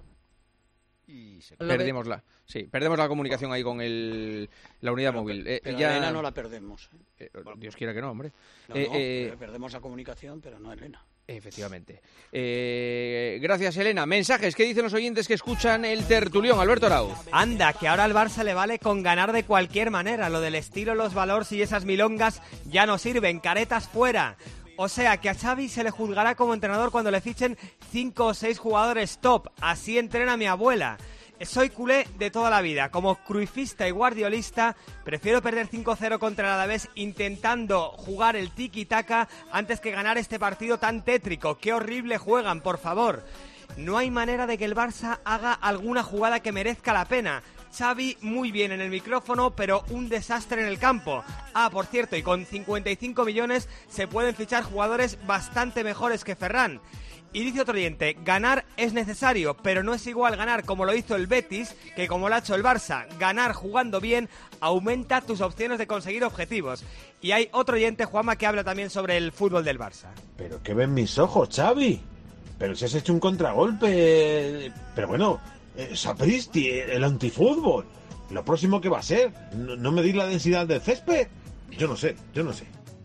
Y se perdimos la, sí, perdemos la comunicación ahí con el, la unidad pero, móvil. Eh, pero ya... Elena no la perdemos. Eh, Dios quiera que no, hombre. No, eh, no, eh... perdemos la comunicación, pero no a Elena. Efectivamente. Eh, gracias, Elena. Mensajes, ¿qué dicen los oyentes que escuchan el tertulión? Alberto Arauz. Anda, que ahora al Barça le vale con ganar de cualquier manera. Lo del estilo, los valores y esas milongas ya no sirven. Caretas fuera. O sea, que a Xavi se le juzgará como entrenador cuando le fichen cinco o seis jugadores top. Así entrena mi abuela. Soy culé de toda la vida. Como cruifista y guardiolista, prefiero perder cinco cero contra el Alavés intentando jugar el tiki-taka antes que ganar este partido tan tétrico. ¡Qué horrible juegan, por favor! No hay manera de que el Barça haga alguna jugada que merezca la pena. Xavi muy bien en el micrófono, pero un desastre en el campo. Ah, por cierto, y con cincuenta y cinco millones se pueden fichar jugadores bastante mejores que Ferran. Y dice otro oyente, ganar es necesario, pero no es igual ganar como lo hizo el Betis que como lo ha hecho el Barça. Ganar jugando bien aumenta tus opciones de conseguir objetivos. Y hay otro oyente, Juanma, que habla también sobre el fútbol del Barça. Pero ¿qué ven mis ojos, Xavi? Pero si has hecho un contragolpe... Pero bueno, eh, Sapristi, el antifútbol. ¿Lo próximo que va a ser? ¿No, no medir la densidad del césped? Yo no sé, yo no sé.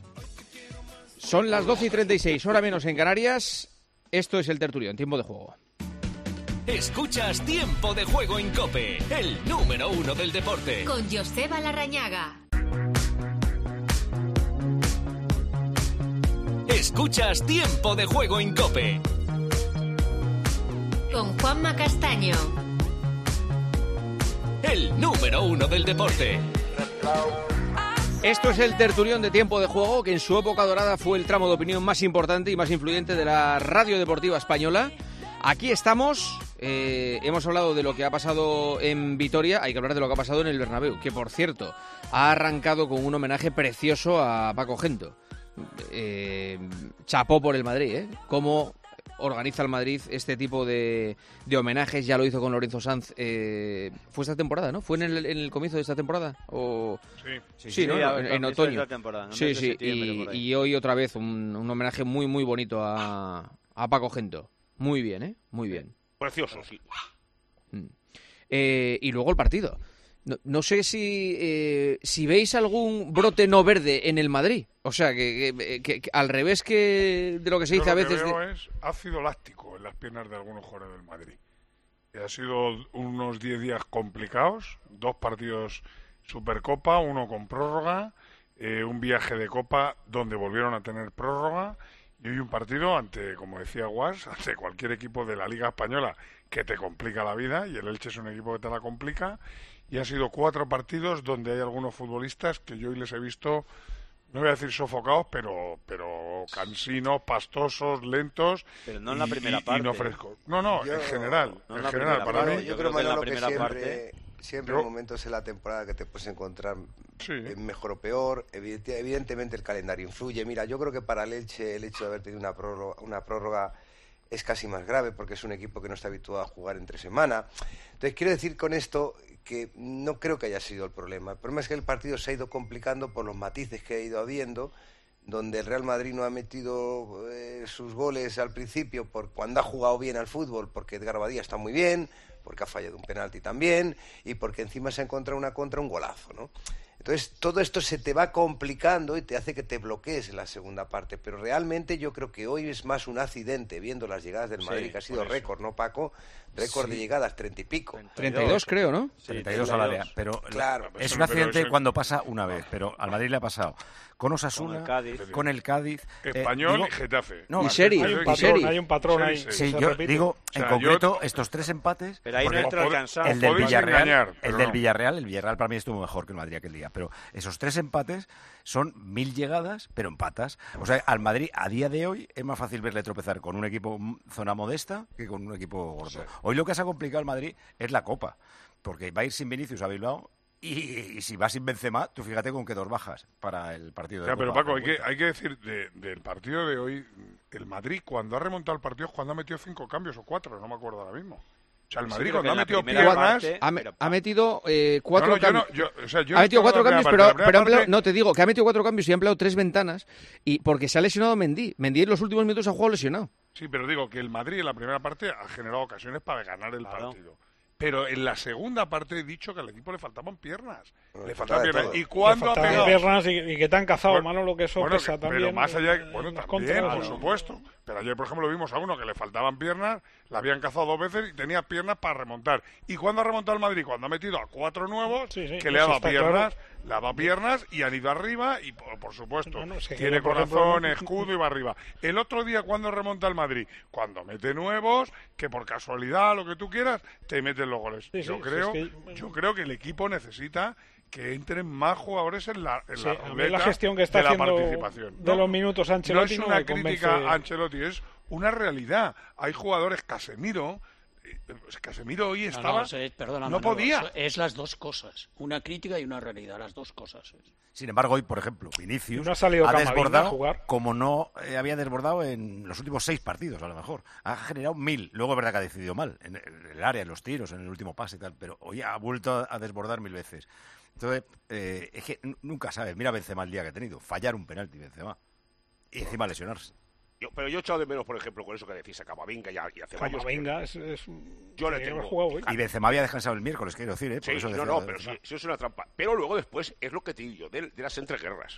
Son las doce y treinta y seis, hora menos en Canarias. Esto es el tertulión, tiempo de juego. Escuchas Tiempo de Juego en COPE, el número uno del deporte. Con Joseba Larrañaga. Escuchas Tiempo de Juego en COPE. Con Juanma Castaño. El número uno del deporte. Esto es el tertulión de Tiempo de Juego, que en su época dorada fue el tramo de opinión más importante y más influyente de la radio deportiva española. Aquí estamos, eh, hemos hablado de lo que ha pasado en Vitoria, hay que hablar de lo que ha pasado en el Bernabéu, que por cierto, ha arrancado con un homenaje precioso a Paco Gento. Eh, chapó por el Madrid, ¿eh? Cómo organiza el Madrid este tipo de, de homenajes, ya lo hizo con Lorenzo Sanz, eh, fue esta temporada, ¿no? ¿Fue en el, en el comienzo de esta temporada? O... Sí, sí, sí, ¿no? sí, en, en otoño. Temporada, no sí, sí, y, y hoy otra vez un, un homenaje muy, muy bonito a, a Paco Gento. Muy bien, ¿eh? Muy bien. Precioso, sí. Mm. Eh, y luego el partido. No, no sé si eh, si veis algún brote no verde en el Madrid. O sea, que, que, que, que al revés que de lo que se dice Yo a lo veces... que veo de... es ácido láctico en las piernas de algunos jugadores del Madrid. Y ha sido unos diez días complicados, dos partidos Supercopa, uno con prórroga, eh, un viaje de Copa donde volvieron a tener prórroga, y hoy un partido ante, como decía Guas, ante cualquier equipo de la Liga Española que te complica la vida, y el Elche es un equipo que te la complica, y han sido cuatro partidos donde hay algunos futbolistas que yo hoy les he visto, no voy a decir sofocados, pero pero cansinos, pastosos, lentos, pero no en la y, primera y, parte. y no frescos. No, no, yo, en general, no en en general, para parte. mí. Yo creo, Manolo, que, que siempre, parte, siempre yo, hay momentos en la temporada que te puedes encontrar sí. mejor o peor. Evidentemente el calendario influye. Mira, yo creo que para el Elche el hecho de haber tenido una prórroga, una prórroga es casi más grave porque es un equipo que no está habituado a jugar entre semana. Entonces, quiero decir con esto que no creo que haya sido el problema. El problema es que el partido se ha ido complicando por los matices que ha ido habiendo, donde el Real Madrid no ha metido eh, sus goles al principio por cuando ha jugado bien al fútbol, porque Edgar Badía está muy bien, porque ha fallado un penalti también, y porque encima se ha encontrado una contra, un golazo, ¿no? Entonces, todo esto se te va complicando y te hace que te bloquees en la segunda parte. Pero realmente yo creo que hoy es más un accidente, viendo las llegadas del Madrid, Sí, que ha sido récord, ¿no, Paco? Récord Sí. de llegadas, treinta y pico. treinta y dos creo, ¿no? treinta y dos al área. Pero Claro. es un accidente cuando pasa una vez, pero al Madrid le ha pasado con Osasuna, Con el Cádiz. con el Cádiz, Español digo- y Getafe. No, Y Sheriff, Hay un y patrón, Sheriff. hay un patrón ahí. Sí, se yo repite. digo, O sea, en yo- concreto, estos tres empates. Pero ahí no porque entra el os pod- cansado. el os del podéis Villarreal, engañar, el pero del no. Villarreal, el Villarreal para mí estuvo mejor que el Madrid aquel día, pero esos tres empates son mil llegadas, pero empatas. O sea, al Madrid a día de hoy es más fácil verle tropezar con un equipo m- zona modesta que con un equipo gordo. Hoy lo que se ha complicado al Madrid es la Copa, porque va a ir sin Vinicius a Bilbao. Y, y si va sin Benzema, tú fíjate con qué dos bajas para el partido de Ya, pero Copa. Paco, hay que, hay que decir de- del partido de hoy, el Madrid cuando ha remontado el partido es cuando ha metido cinco cambios o cuatro, no me acuerdo ahora mismo. O sea, el Sí, Madrid creo que cuando en ha la metido primera piernas... parte- Ha, me- ha metido eh, cuatro No, no, yo cambios. no- yo- o sea, yo ha metido estoy cuatro hablando de la cambios, primera pero, parte. La pero ha empleado- primera no te digo que ha metido cuatro cambios y ha empleado tres ventanas y porque se ha lesionado Mendy. Mendy en los últimos minutos ha jugado lesionado. Sí, pero digo que el Madrid en la primera parte ha generado ocasiones para ganar el partido. Pero en la segunda parte he dicho que al equipo le faltaban piernas. Le faltaban de piernas. todo. ¿Y cuándo Le ha faltaban pegado? piernas y, y que te han cazado, Bueno, mano, lo que eso bueno, pesa que- también. Pero más allá, en bueno, las también, contras, por ¿no? supuesto. Pero ayer, por ejemplo, vimos a uno que le faltaban piernas, la habían cazado dos veces y tenía piernas para remontar. ¿Y cuándo ha remontado el Madrid? Cuando ha metido a cuatro nuevos, Sí, sí, que le ha eso dado está piernas, claro. le ha dado piernas y han ido arriba y, por, por supuesto, No, no, es que tiene yo, por corazón, ejemplo, escudo y va arriba. El otro día, ¿cuándo remonta el Madrid? Cuando mete nuevos, que por casualidad, lo que tú quieras, te meten los goles. Sí, sí, yo, sí, creo, es que- yo creo que el equipo necesita que entren más jugadores en la, en Sí, la a mí ruleta la gestión que está de la haciendo participación. de los minutos Ancelotti no es no una me crítica convence. a Ancelotti, es una realidad. Hay jugadores, Casemiro, eh, Casemiro hoy No, estaba, no, es- perdona, no Manolo, podía. eso es las dos cosas. Una crítica y una realidad, las dos cosas. Sin embargo, hoy, por ejemplo, Vinicius No ha salido Camavinga a desbordado jugar. como no eh, había desbordado en los últimos seis partidos, a lo mejor. Ha generado mil. Luego es verdad que ha decidido mal, en el área, en los tiros, en el último pase y tal, pero hoy ha vuelto a desbordar mil veces. Entonces, eh, es que n- nunca sabes. Mira Benzema el día que ha tenido. Fallar un penalti, Benzema. Y encima lesionarse. Yo, pero yo he echado de menos, por ejemplo, con eso que decís a Camavinga y a, y a Ceballos. Camavinga es, es Yo le tenía que tengo- haber jugado hoy. Y Benzema había descansado el miércoles, quiero decir, ¿eh? Por Sí, eso no, decía no, de pero sí, Benzema. sí es una trampa. Pero luego después es lo que te digo yo, de, de las entreguerras.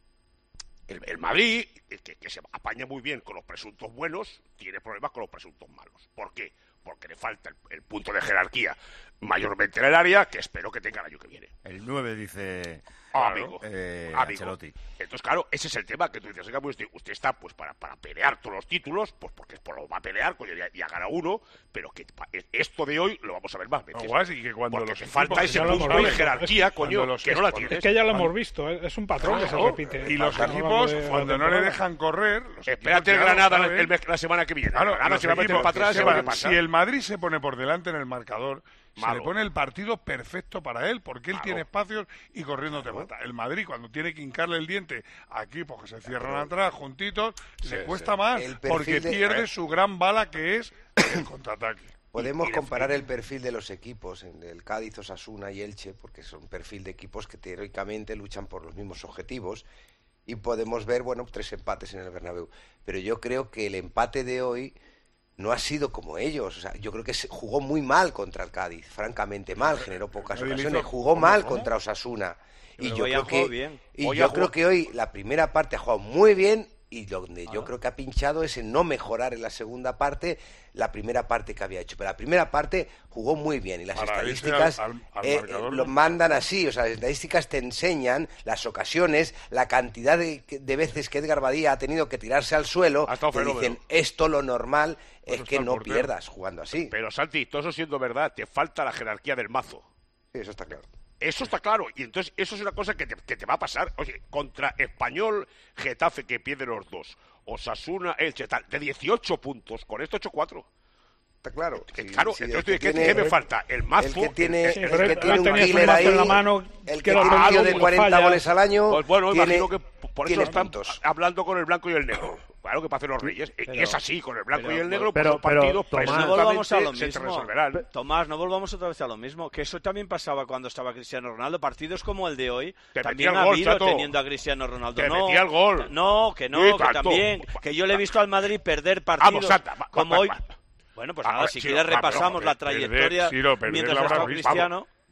El, el Madrid, eh, que, que se apaña muy bien con los presuntos buenos, tiene problemas con los presuntos malos. ¿Por qué? Porque le falta el, el punto de jerarquía mayormente en el área, que espero que tenga el año que viene. El nueve dice Ah, amigo, eh, amigo. Ancelotti. Entonces, claro, ese es el tema que tú dices, oiga, pues, usted, usted está pues para, para pelear todos los títulos, pues porque por lo va a pelear, coño, ya, ya gana uno, pero que pa- esto de hoy lo vamos a ver más veces. No, guas, y que cuando porque los te equipos- falta ese ya lo hemos punto de visto, jerarquía, es- coño, cuando los que no la es- tienes. Es que ya lo Cuando- hemos visto, ¿eh? es un patrón que se Claro, repite. y los Estamos equipos, hablando de- cuando de no le temporada. dejan correr... los Espérate el equipos ya lo Granada saben. el mes- la semana que viene. Claro, Granada los se va a meter equipos para atrás, que se va a van- pasar. si el Madrid se pone por delante en el marcador, se Malo. le pone el partido perfecto para él, porque él Malo. tiene espacios y corriendo te mata. El Madrid, cuando tiene que hincarle el diente a equipos que se cierran atrás, juntitos, le Sí, cuesta sí. más, El perfil porque de- pierde su gran bala, que es el contraataque. Podemos Y- y comparar el defender. perfil de los equipos, en el Cádiz, Osasuna y Elche, porque son perfil de equipos que teóricamente luchan por los mismos objetivos, y podemos ver, bueno, tres empates en el Bernabéu. Pero yo creo que el empate de hoy no ha sido como ellos. O sea, yo creo que se jugó muy mal contra el Cádiz, francamente mal, generó pocas Nadie le ocasiones, hizo- jugó ¿cómo, mal cómo? contra Osasuna. Y Pero yo hoy ha creo jugado que bien. y Hoy yo ha creo jugado- que hoy la primera parte ha jugado muy bien, y donde yo creo que ha pinchado es en no mejorar en la segunda parte la primera parte que había hecho. Pero la primera parte jugó muy bien y las Para irse estadísticas al- al- al eh, marcador, eh, ¿no? lo mandan así. O sea, las estadísticas te enseñan las ocasiones, la cantidad de, de veces que Edgar Badía ha tenido que tirarse al suelo. Ha estado Te fenómeno. dicen, esto lo normal es está que el no portero. pierdas jugando así. Pero Santi, todo eso siendo verdad, te falta la jerarquía del mazo. Sí, eso está claro. Eso está claro. Y entonces eso es una cosa que te, que te va a pasar. Oye, contra Español, Getafe, que pierde los dos. Osasuna, Elche, tal. De dieciocho puntos. Con esto ocho cuatro. Está claro. Eh, Sí, claro, sí, entonces el que ¿qué, tiene- qué me falta? El mazo. El que tiene, el- Sí, el pero que hoy tiene un tenías un killer mazo ahí, en la mano el que que era tiene un tío peludo, de pues cuarenta falla. goles al año, Pues bueno, tiene, imagino que por eso tiene están puntos. hablando con el blanco y el negro. Claro que para hacer los reyes. Y Pero- es así, con el blanco pero- y el negro, pero- pues los partidos pero, Tomás, No volvamos a lo presuntamente se te mismo. resolverán. Tomás, no volvamos otra vez a lo mismo. Que eso también pasaba cuando estaba Cristiano Ronaldo. Partidos como el de hoy Te también metía ha el gol, habido chato. teniendo a Cristiano Ronaldo. Te no, metía el gol. No, que no, Sí, que tanto. también. Que yo le he visto al Madrid perder Vamos, partidos Santa, va- como va- hoy. va- Bueno, pues Ah, nada, sí, si sí, quieres va, pero, repasamos la perder, trayectoria sí, lo perder mientras la ha estado habrás visto. Cristiano.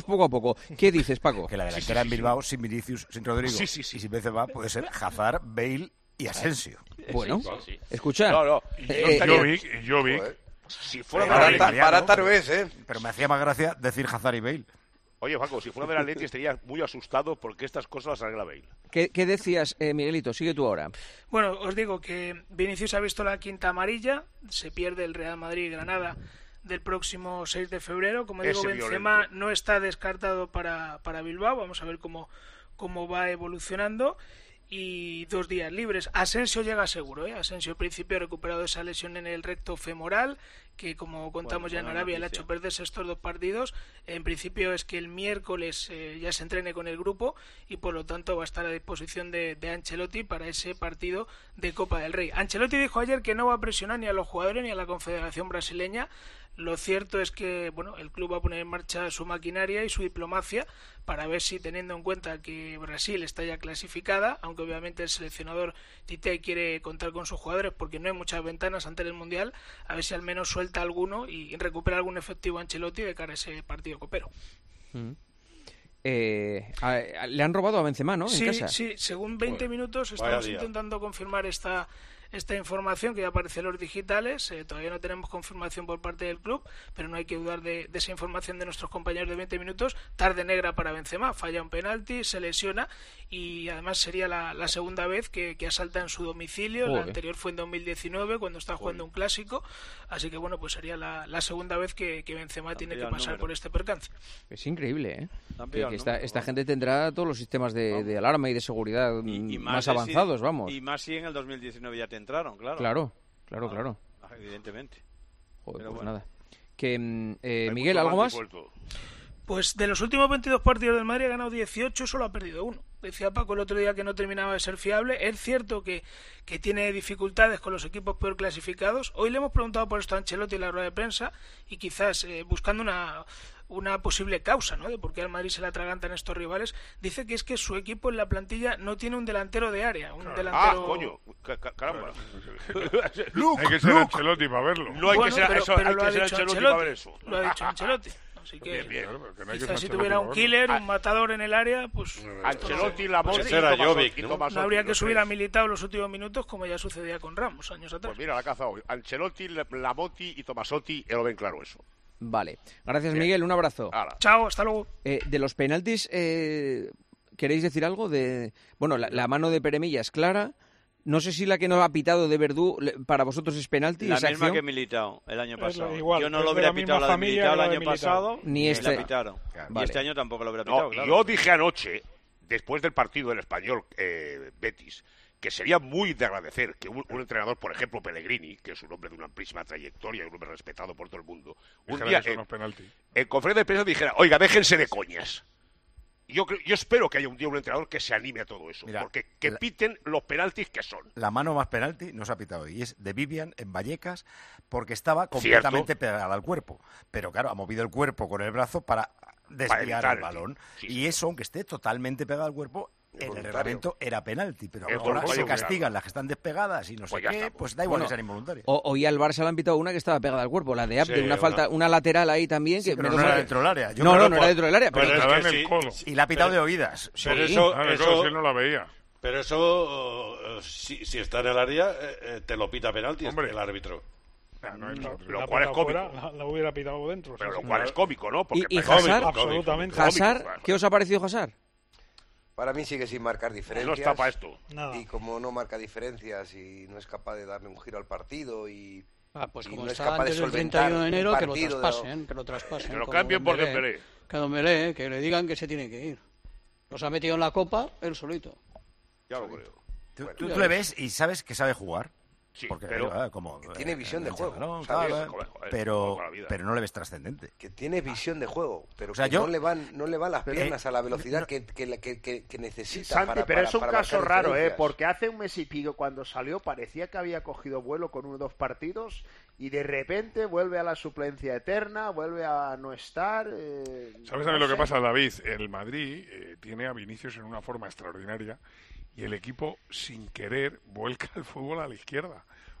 vamos poco a poco. ¿Qué dices, Paco? Que la delantera en Bilbao, sin Vinicius, sin Rodrigo Sí, sí, sí. y sin Benzema, puede ser Hazard, Bale y Asensio. Bueno, Sí, sí. escucha. No, no. Y eh, Jovic, y Jovic. Si fuera Pero de la Barata- Atleti- barata no es, ¿eh? Pero me hacía más gracia decir Hazard y Bale. Oye, Paco, si fuera de la Atleti estaría muy asustado porque estas cosas las arregla Bale. ¿Qué, qué decías, eh, Miguelito? Sigue tú ahora. Bueno, os digo que Vinicius ha visto la quinta amarilla, se pierde el Real Madrid-Granada del próximo seis de febrero. Como digo, Ese Benzema violento. no está descartado para, para Bilbao, vamos a ver cómo, cómo va evolucionando. Y dos días libres. Asensio llega seguro, ¿eh? Asensio al principio ha recuperado esa lesión en el recto femoral, que como contamos Bueno, ya en buena Arabia le ha noticia. hecho perderse estos dos partidos. En principio es que el miércoles eh, ya se entrene con el grupo y por lo tanto va a estar a disposición de, de Ancelotti para ese partido de Copa del Rey. Ancelotti dijo ayer que no va a presionar ni a los jugadores ni a la Confederación Brasileña. Lo cierto es que bueno, el club va a poner en marcha su maquinaria y su diplomacia para ver si, teniendo en cuenta que Brasil está ya clasificada, aunque obviamente el seleccionador Tite quiere contar con sus jugadores porque no hay muchas ventanas ante el Mundial, a ver si al menos suelta alguno y recupera algún efectivo Ancelotti de cara a ese partido copero. Mm. Eh, a- a- le han robado a Benzema, ¿no? Sí, en casa. sí, según veinte minutos vaya estamos día. intentando confirmar esta esta información que ya aparece en los digitales. Eh, todavía no tenemos confirmación por parte del club, pero no hay que dudar de, de esa información de nuestros compañeros de veinte minutos. Tarde negra para Benzema, falla un penalti, se lesiona y además sería la, la segunda vez que, que asalta en su domicilio. Joder. La anterior fue en dos mil diecinueve cuando estaba jugando un clásico, así que bueno, pues sería la, la segunda vez que, que Benzema tiene que pillado el pasar número. por este percance. Es increíble, ¿eh? Han Que, pillado que el esta, número, esta vamos. gente tendrá todos los sistemas de, de alarma y de seguridad Y mm, más, de si- avanzados, vamos. Y más si en el dos mil diecinueve ya te entraron, claro. Claro, claro, claro. Ah, evidentemente. Joder, Pero pues bueno. nada. Que, mm, eh, Hay Miguel, mucho ¿algo más? disuelto. Pues de los últimos veintidós partidos del Madrid ha ganado dieciocho, solo ha perdido uno. Decía Paco el otro día que no terminaba de ser fiable. Es cierto que, que tiene dificultades con los equipos peor clasificados. Hoy le hemos preguntado por esto a Ancelotti en la rueda de prensa y quizás eh, buscando una, una posible causa, ¿no?, de por qué al Madrid se le atragantan estos rivales. Dice que es que su equipo en la plantilla no tiene un delantero de área. Un Ah, delantero... coño, ca- ca- caramba. Hay que ser Ancelotti para verlo. No hay Bueno, que ser, pero- eso, pero hay lo que ha ser dicho Ancelotti para ver Ancelotti. eso. Lo ha dicho Ancelotti. Así que Bien, bien. Pero que no hay que quizás ser si tuviera un Ancelotti killer, para un matador en el área, pues... Ancelotti, esto Lamotti, pasaría. Tomás Jovic, y Tomás No habría Jovic, que los subir tres. a Militao los últimos minutos como ya sucedía con Ramos años atrás. Pues mira, la ha cazado hoy. Ancelotti, Lamotti y Tomasotti eh, lo ven claro eso. Vale. Gracias, Miguel. Un abrazo. Chao, hasta luego. Eh, de los penaltis, eh, ¿queréis decir algo? De Bueno, la, la mano de Peremilla es clara. No sé si la que no ha pitado de Verdú le- para vosotros es penalti. La esa misma acción. que Militao el año Es la- pasado. igual, Yo no es lo de hubiera la misma pitado la de familia Militao que el la de año Militao. pasado. Ni y este. la pitaron. Y Vale. este año tampoco lo hubiera No, pitado, claro. Yo dije anoche, después del partido del Español eh, Betis, que sería muy de agradecer que un, un entrenador, por ejemplo Pellegrini, que es un hombre de una amplísima trayectoria, un hombre respetado por todo el mundo, un Dijera día que eso en, no es penalti. en conferencia de prensa dijera, oiga, déjense de coñas. Yo, creo- yo espero que haya un día un entrenador que se anime a todo eso, Mira, porque que la- piten los penaltis que son. La mano más penalti no se ha pitado y es de Vivian en Vallecas porque estaba completamente pegada al cuerpo. Pero claro, ha movido el cuerpo con el brazo para desviar evitar el el balón. tiro. Y eso, aunque esté totalmente pegado al cuerpo, en el voluntario. reglamento era penalti. Pero Es ahora voluntario, se claro. castigan las que están despegadas y no sé Pues ya qué, está, pues da igual Bueno, que sean involuntarias. O- Hoy al Barça le han pitado una que estaba pegada al cuerpo, la de Abde, Sí, una una- falta, una lateral ahí también. Sí, que pero menos no mal era que- dentro del área. Yo No, creo no, que no por- era dentro del área. pero Pero, es Estaba que en el sí. codo. Y la ha pitado Pero- de oídas. Pero Sí. eso, Ah, no, eso, claro, si él no la veía. pero eso eh, si, si está en el área, eh, eh, te lo pita penalti Hombre. el árbitro. Ah, no, No, es- Lo la cual es pitado cómico. fuera, la, la hubiera pitado dentro. Pero sí, lo sí. cual es cómico, ¿no? Porque ¿Y, y pega- Hazard? Absolutamente. Hazard, Cómico, ¿qué os ha parecido Hazard? Para mí sigue sin marcar no diferencias. está para esto. Nada. Y como no marca diferencias y no es capaz de darle un giro al partido y, Ah, pues y como no es está capaz de antes del solventar treinta y uno de un enero, que lo partido de- traspasen, que lo traspasen. Que lo como cambien por Dembélé. Dembélé. Que a Dembélé, que le digan que se tiene que ir. Los ha metido en la Copa él solito. Ya lo creo. Tú, Bueno, tú ya le ves. ves y sabes que sabe jugar. Sí, Porque pero- eh, como, tiene eh, visión de engancha juego, el balón, ¿sabes? tal, Joder, joder, pero, toda la vida. pero no le ves trascendente. que tiene visión de juego, pero O sea, que yo- no le van no le van las Pero, piernas eh, a la velocidad no- que, que, que, que- que necesita Santi, para, pero para- es un para caso marcar raro, ¿eh? diferencias. Porque hace un mes y pico cuando salió parecía que había cogido vuelo con uno o dos partidos y de repente vuelve a la suplencia eterna, vuelve a no estar. eh, ¿Sabes no también lo que sé. pasa, David? El Madrid eh, tiene a Vinicius en una forma extraordinaria y el equipo, sin querer, vuelca el fútbol a la izquierda.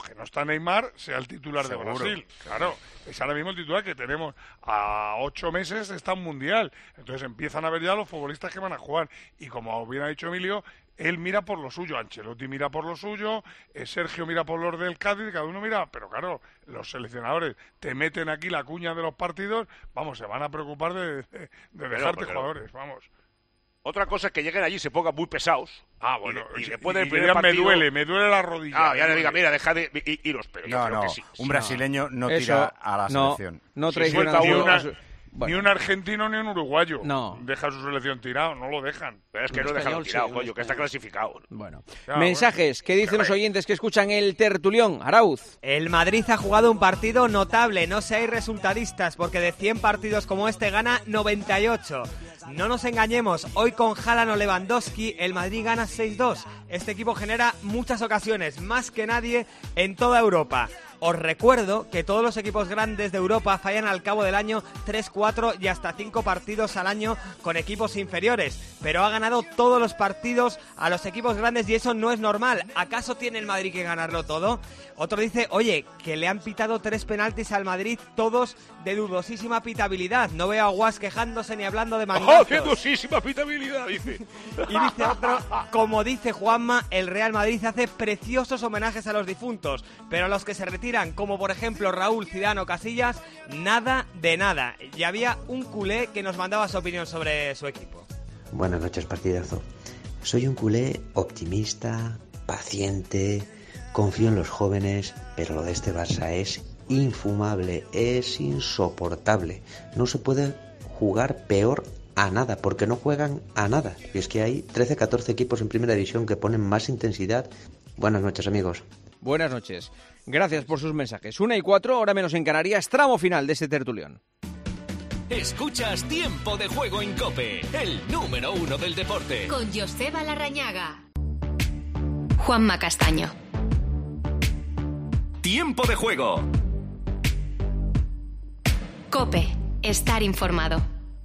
que no está Neymar, sea el titular Seguro. de Brasil. Claro, es ahora mismo el titular que tenemos. A ocho meses está un mundial. Entonces empiezan a ver ya los futbolistas que van a jugar. Y como bien ha dicho Emilio, él mira por lo suyo, Ancelotti mira por lo suyo, eh, Sergio mira por los del Cádiz, cada uno mira, pero claro, los seleccionadores te meten aquí la cuña de los partidos, vamos, se van a preocupar de, de, de dejarte pero, jugadores, vamos. Otra cosa es que lleguen allí y se pongan muy pesados. Ah, bueno, y, y y, después y, del y primer digan, partido, me duele, me duele la rodilla. Ah, ya le diga, mira, deja de i- iros, pero yo No, creo no, que sí. un brasileño no Eso, tira a la no, selección. no Si traiciona suelta a su- una- a su- bueno. Ni un argentino ni un uruguayo. No. Deja a su selección tirado, no lo dejan. Pero es que no dejan tirado, coño, que está clasificado. Bueno. Ya, Mensajes, ¿qué dicen los oyentes que escuchan el tertulión? Arauz. El Madrid ha jugado un partido notable, no seáis resultadistas, porque de cien partidos como este gana noventa y ocho. No nos engañemos, hoy con Haaland o Lewandowski el Madrid gana seis dos. Este equipo genera muchas ocasiones, más que nadie en toda Europa. Os recuerdo que todos los equipos grandes de Europa fallan al cabo del año tres, cuatro y hasta cinco partidos al año con equipos inferiores, pero ha ganado todos los partidos a los equipos grandes y eso no es normal. ¿Acaso tiene el Madrid que ganarlo todo? Otro dice, oye, que le han pitado tres penaltis al Madrid, todos de dudosísima pitabilidad. No veo a Guas quejándose ni hablando de mangazos. ¡Oh, qué dudosísima pitabilidad! Dice. Y dice otro, como dice Juanma, el Real Madrid hace preciosos homenajes a los difuntos, pero a los que se retiran, como por ejemplo Raúl, Zidane o Casillas, nada de nada. Y había un culé que nos mandaba su opinión sobre su equipo. Buenas noches, partidazo. Soy un culé optimista, paciente, confío en los jóvenes, pero lo de este Barça es infumable, es insoportable. No se puede jugar peor a nada, porque no juegan a nada. Y es que hay trece, catorce equipos en primera división que ponen más intensidad. Buenas noches, amigos. Buenas noches. Gracias por sus mensajes. Una y cuatro, hora menos en Canarias, tramo final de este tertulión. Escuchas Tiempo de Juego en COPE, el número uno del deporte. Con Joseba Larrañaga. Juanma Castaño. Tiempo de Juego. COPE. Estar informado.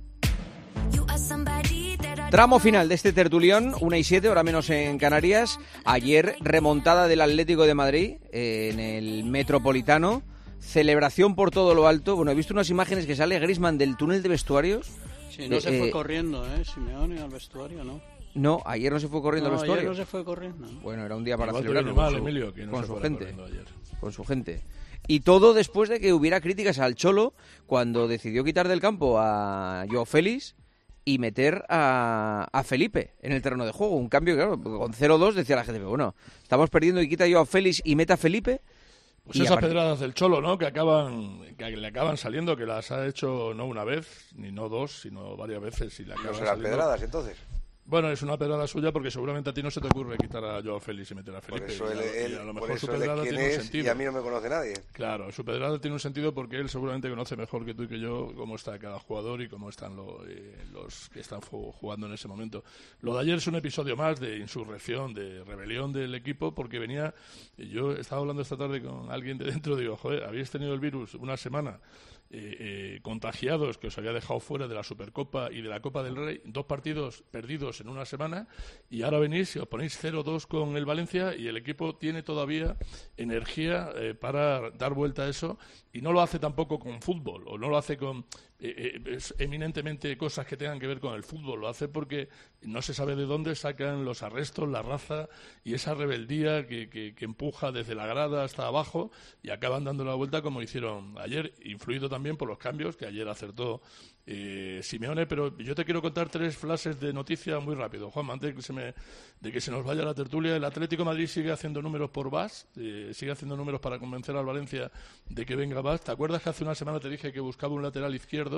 Tramo final de este tertulión, una y siete, hora menos en Canarias. Ayer, remontada del Atlético de Madrid eh, en el Metropolitano. Celebración por todo lo alto. Bueno, he visto unas imágenes que sale Griezmann del túnel de vestuarios. Sí, no Eh, se fue eh, corriendo, ¿eh? Simeone al vestuario, ¿no? No, ayer no se fue corriendo No, al vestuario. ayer no se fue corriendo. Bueno, era un día para Igual te celebrarlo viene con mal, su, Emilio, que no con se su fuera gente. corriendo ayer. Con su gente. Y todo después de que hubiera críticas al Cholo cuando decidió quitar del campo a Joao Félix y meter a, a Felipe en el terreno de juego. Un cambio, claro, con cero dos decía la gente, bueno, estamos perdiendo y quita a Joao Félix y mete a Felipe. Pues Y esas aparte- pedradas del Cholo, ¿no? Que acaban, que le acaban saliendo, que las ha hecho no una vez, ni no dos, sino varias veces. Y le No acaban serán saliendo. pedradas, entonces. Bueno, es una pedrada suya porque seguramente a ti no se te ocurre quitar a Joao Félix y meter a Por Felipe. eso y a, él, y él- a lo por mejor su eso él es pedrada quien tiene un es sentido. y a mí no me conoce nadie. Claro, su pedrada tiene un sentido porque él seguramente conoce mejor que tú y que yo cómo está cada jugador y cómo están lo- eh, los que están fu- jugando en ese momento. Lo de ayer es un episodio más de insurrección, de rebelión del equipo, porque venía, y yo estaba hablando esta tarde con alguien de dentro, digo, joder, habéis tenido el virus una semana eh, eh, contagiados, que os había dejado fuera de la Supercopa y de la Copa del Rey, dos partidos perdidos en una semana, y ahora venís y os ponéis cero dos con el Valencia y el equipo tiene todavía energía eh, para dar vuelta a eso, y no lo hace tampoco con fútbol, o no lo hace con eh, eh, es eminentemente cosas que tengan que ver con el fútbol, lo hace porque no se sabe de dónde sacan los arrestos, la raza y esa rebeldía que, que, que empuja desde la grada hasta abajo y acaban dando la vuelta como hicieron ayer, influido también por los cambios que ayer acertó eh, Simeone. Pero yo te quiero contar tres flashes de noticia muy rápido, Juan, antes de que se, me, de que se nos vaya la tertulia. El Atlético de Madrid sigue haciendo números por V A S, eh, sigue haciendo números para convencer al Valencia de que venga V A S. ¿Te acuerdas que hace una semana te dije que buscaba un lateral izquierdo?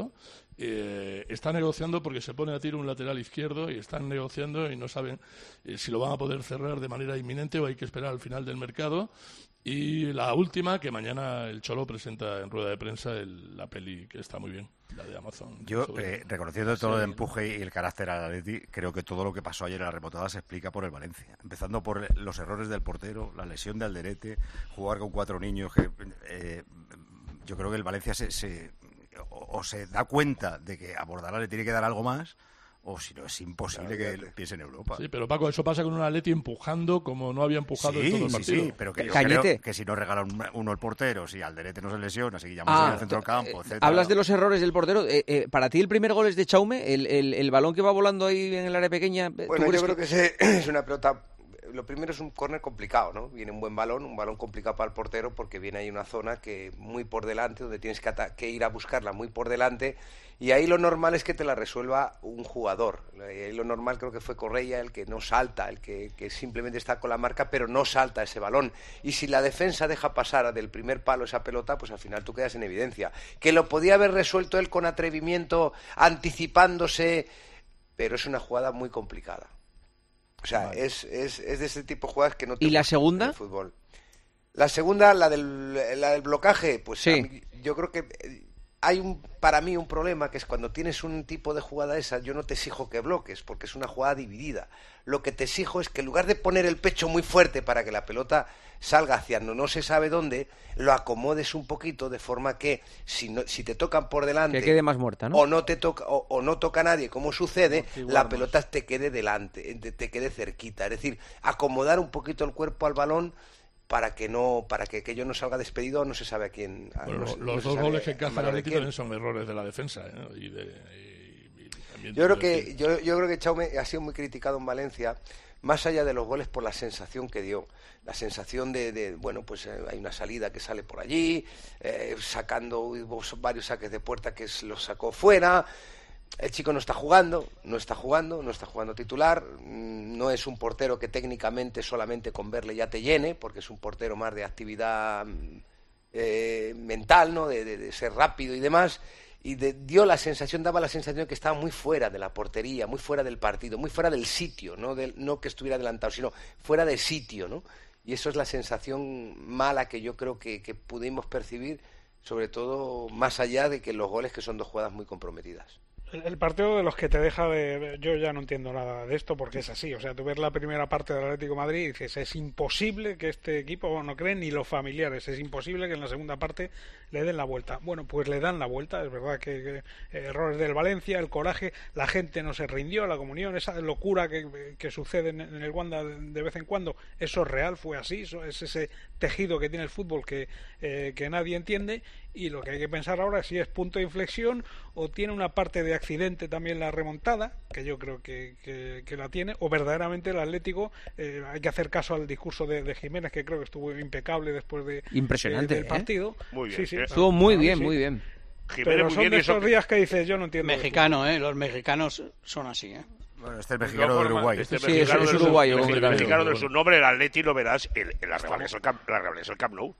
Eh, está negociando porque se pone a tiro un lateral izquierdo y están negociando y no saben eh, si lo van a poder cerrar de manera inminente o hay que esperar al final del mercado. Y la última, que mañana el Cholo presenta en rueda de prensa el- la peli que está muy bien, la de Amazon. Yo, sobre- eh, reconociendo todo Sí. el empuje y el carácter al Atleti, creo que todo lo que pasó ayer en la remontada se explica por el Valencia. Empezando por los errores del portero, la lesión de Alderete, jugar con cuatro niños. que eh, Yo creo que el Valencia se, se- o, o se da cuenta de que a Bordalás le tiene que dar algo más, o si no es imposible que él piense en Europa. Sí, pero Paco, eso pasa con un Atleti empujando como no había empujado Sí, en todo el sí, partido. sí, pero que yo creo que si no regala un- uno el portero, si Alderete no se lesiona, si llamas Ah, en el centro del campo, etcétera. Hablas de los errores del portero. Eh, eh, para ti el primer gol es de Chaume, el, el, el balón que va volando ahí en el área pequeña. ¿tú Bueno, yo crees creo que, ese- es una pelota. Lo primero es un córner complicado, ¿no? Viene un buen balón, un balón complicado para el portero porque viene ahí una zona que muy por delante, donde tienes que, ata- que ir a buscarla muy por delante, y ahí lo normal es que te la resuelva un jugador. Ahí lo normal creo que fue Correia el que no salta, el que, que simplemente está con la marca, pero no salta ese balón. Y si la defensa deja pasar del primer palo esa pelota, pues al final tú quedas en evidencia. Que lo podía haber resuelto él con atrevimiento, anticipándose, pero es una jugada muy complicada. O sea, es, es, es de ese tipo de jugadas que no te ¿Y la gustan segunda? en el fútbol. La segunda, la del, la del blocaje, pues Sí. a mí- yo creo que eh, hay un, para mí un problema, que es cuando tienes un tipo de jugada esa, yo no te exijo que bloques, porque es una jugada dividida. Lo que te exijo es que en lugar de poner el pecho muy fuerte para que la pelota salga hacia no, no se sabe dónde, lo acomodes un poquito de forma que si, no, si te tocan por delante Que quede más muerta, ¿no? o no te toca o, o no toca a nadie, como sucede, Amortiguar la más. pelota te quede delante, te, te quede cerquita. Es decir, acomodar un poquito el cuerpo al balón para que no para que aquello no salga despedido, no se sabe a quién. a- Bueno, no se- los no se dos sabe goles que en encaja el manos de Atleti quién. también son errores de la defensa. ¿eh? Y de, y- y también Yo creo quiero que decir- yo, yo creo que Chaume ha sido muy criticado en Valencia, más allá de los goles por la sensación que dio, la sensación de, de, bueno, pues eh, hay una salida que sale por allí, eh, sacando hubo varios saques de puerta que s- los sacó fuera. El chico no está jugando, no está jugando, no está jugando titular, mm, no es un portero que técnicamente solamente con verle ya te llene, porque es un portero más de actividad mm, eh, mental, ¿no? De, de- de ser rápido y demás, y de- dio la sensación, daba la sensación de que estaba muy fuera de la portería, muy fuera del partido, muy fuera del sitio, no, del, no que estuviera adelantado, sino fuera de sitio, ¿no? Y eso es la sensación mala que yo creo que, que pudimos percibir, sobre todo más allá de que los goles, que son dos jugadas muy comprometidas. El, el partido de los que te deja de... Yo ya no entiendo nada de esto porque es así. O sea, tú ves la primera parte del Atlético de Madrid y dices, es imposible que este equipo, no creen ni los familiares, es imposible que en la segunda parte le den la vuelta. Bueno, pues le dan la vuelta. Es verdad que, que eh, errores del Valencia, el coraje, la gente no se rindió, la comunión, esa locura que, que sucede en, en el Wanda de, de vez en cuando, eso es real, fue así. Eso es ese tejido que tiene el fútbol que, eh, que nadie entiende, y lo que hay que pensar ahora es si es punto de inflexión o tiene una parte de accidente también la remontada, que yo creo que, que, que la tiene, o verdaderamente el Atlético, eh, hay que hacer caso al discurso de, de Jiménez, que creo que estuvo impecable después de, Impresionante, de- del ¿eh? partido. Muy bien, Sí, sí, ¿eh? Estuvo muy claro, bien, sí. muy bien. Pero son de esos días que dices, yo no entiendo. de Mexicano, ¿eh? Los mexicanos son así, ¿eh? Bueno, este es De mexicano todas de formas, Uruguay. Este Sí, mexicano es de su- uruguayo, el concretamente. mexicano de su nombre, el Atleti, lo verás en, en la rivalidad del Camp, la rivalidad del Camp Nou.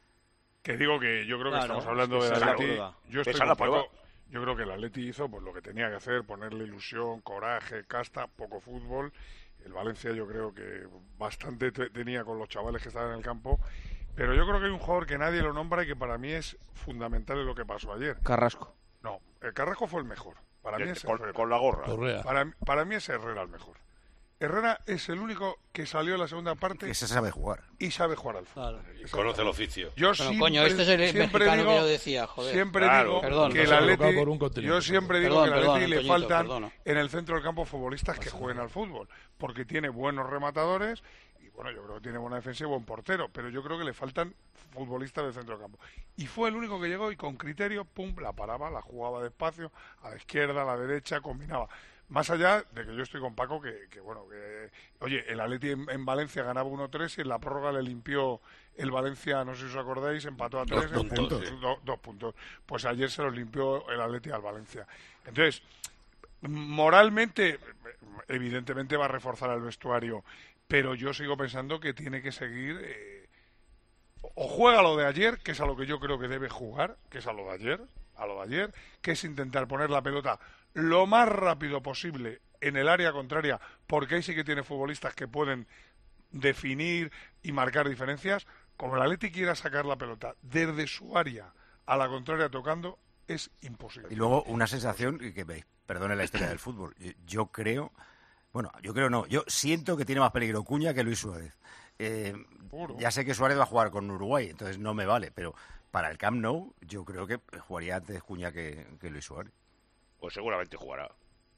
Que digo que yo creo que Claro, estamos hablando esa del es la Atleti. prueba. Yo estoy Esa es la con Paco. prueba. Yo creo que el Atleti hizo pues lo que tenía que hacer, ponerle ilusión, coraje, casta, poco fútbol. El Valencia yo creo que bastante te- tenía con los chavales que estaban en el campo. Pero yo creo que hay un jugador que nadie lo nombra y que para mí es fundamental en lo que pasó ayer. Carrasco. No, el Carrasco fue el mejor. Para mí es con, Herrera. con la gorra. Correa. Para, para mí es Herrera el mejor. Herrera es el único que salió en la segunda parte Que se sabe jugar. y sabe jugar al fútbol. Y conoce el oficio. Yo Pero, siempre, coño, este es el siempre mexicano digo, que yo decía, joder. Siempre Claro. digo Perdón, que el perdón. Atleti, Por un continente. yo siempre digo Perdón, que al perdón, Atleti le Antoñito, faltan perdona. en el centro del campo futbolistas que jueguen al fútbol, porque tiene buenos rematadores y bueno, yo creo que tiene buena defensa y buen portero, pero yo creo que le faltan futbolistas del centro del campo. Y fue el único que llegó y con criterio, pum, la paraba, la jugaba despacio, a la izquierda, a la derecha, combinaba. Más allá de que yo estoy con Paco, que, que bueno, que oye, el Atleti en, en Valencia ganaba uno tres y en la prórroga le limpió el Valencia, no sé si os acordáis, empató a Dos tres. puntos. en- do- dos puntos. Pues ayer se los limpió el Atleti al Valencia. Entonces, moralmente, evidentemente va a reforzar al vestuario, pero yo sigo pensando que tiene que seguir... eh, o juega lo de ayer, que es a lo que yo creo que debe jugar, que es a lo de ayer, a lo de ayer, que es intentar poner la pelota lo más rápido posible en el área contraria, porque ahí sí que tiene futbolistas que pueden definir y marcar diferencias. Como el Atleti quiera sacar la pelota desde su área a la contraria tocando, es imposible. Y luego una sensación, y que me perdone la historia del fútbol, yo, yo creo, bueno, yo creo no, yo siento que tiene más peligro Cuña que Luis Suárez. Eh, ya sé que Suárez va a jugar con Uruguay, entonces no me vale, pero para el Camp Nou yo creo que jugaría antes Cuña que, que Luis Suárez. Pues seguramente jugará.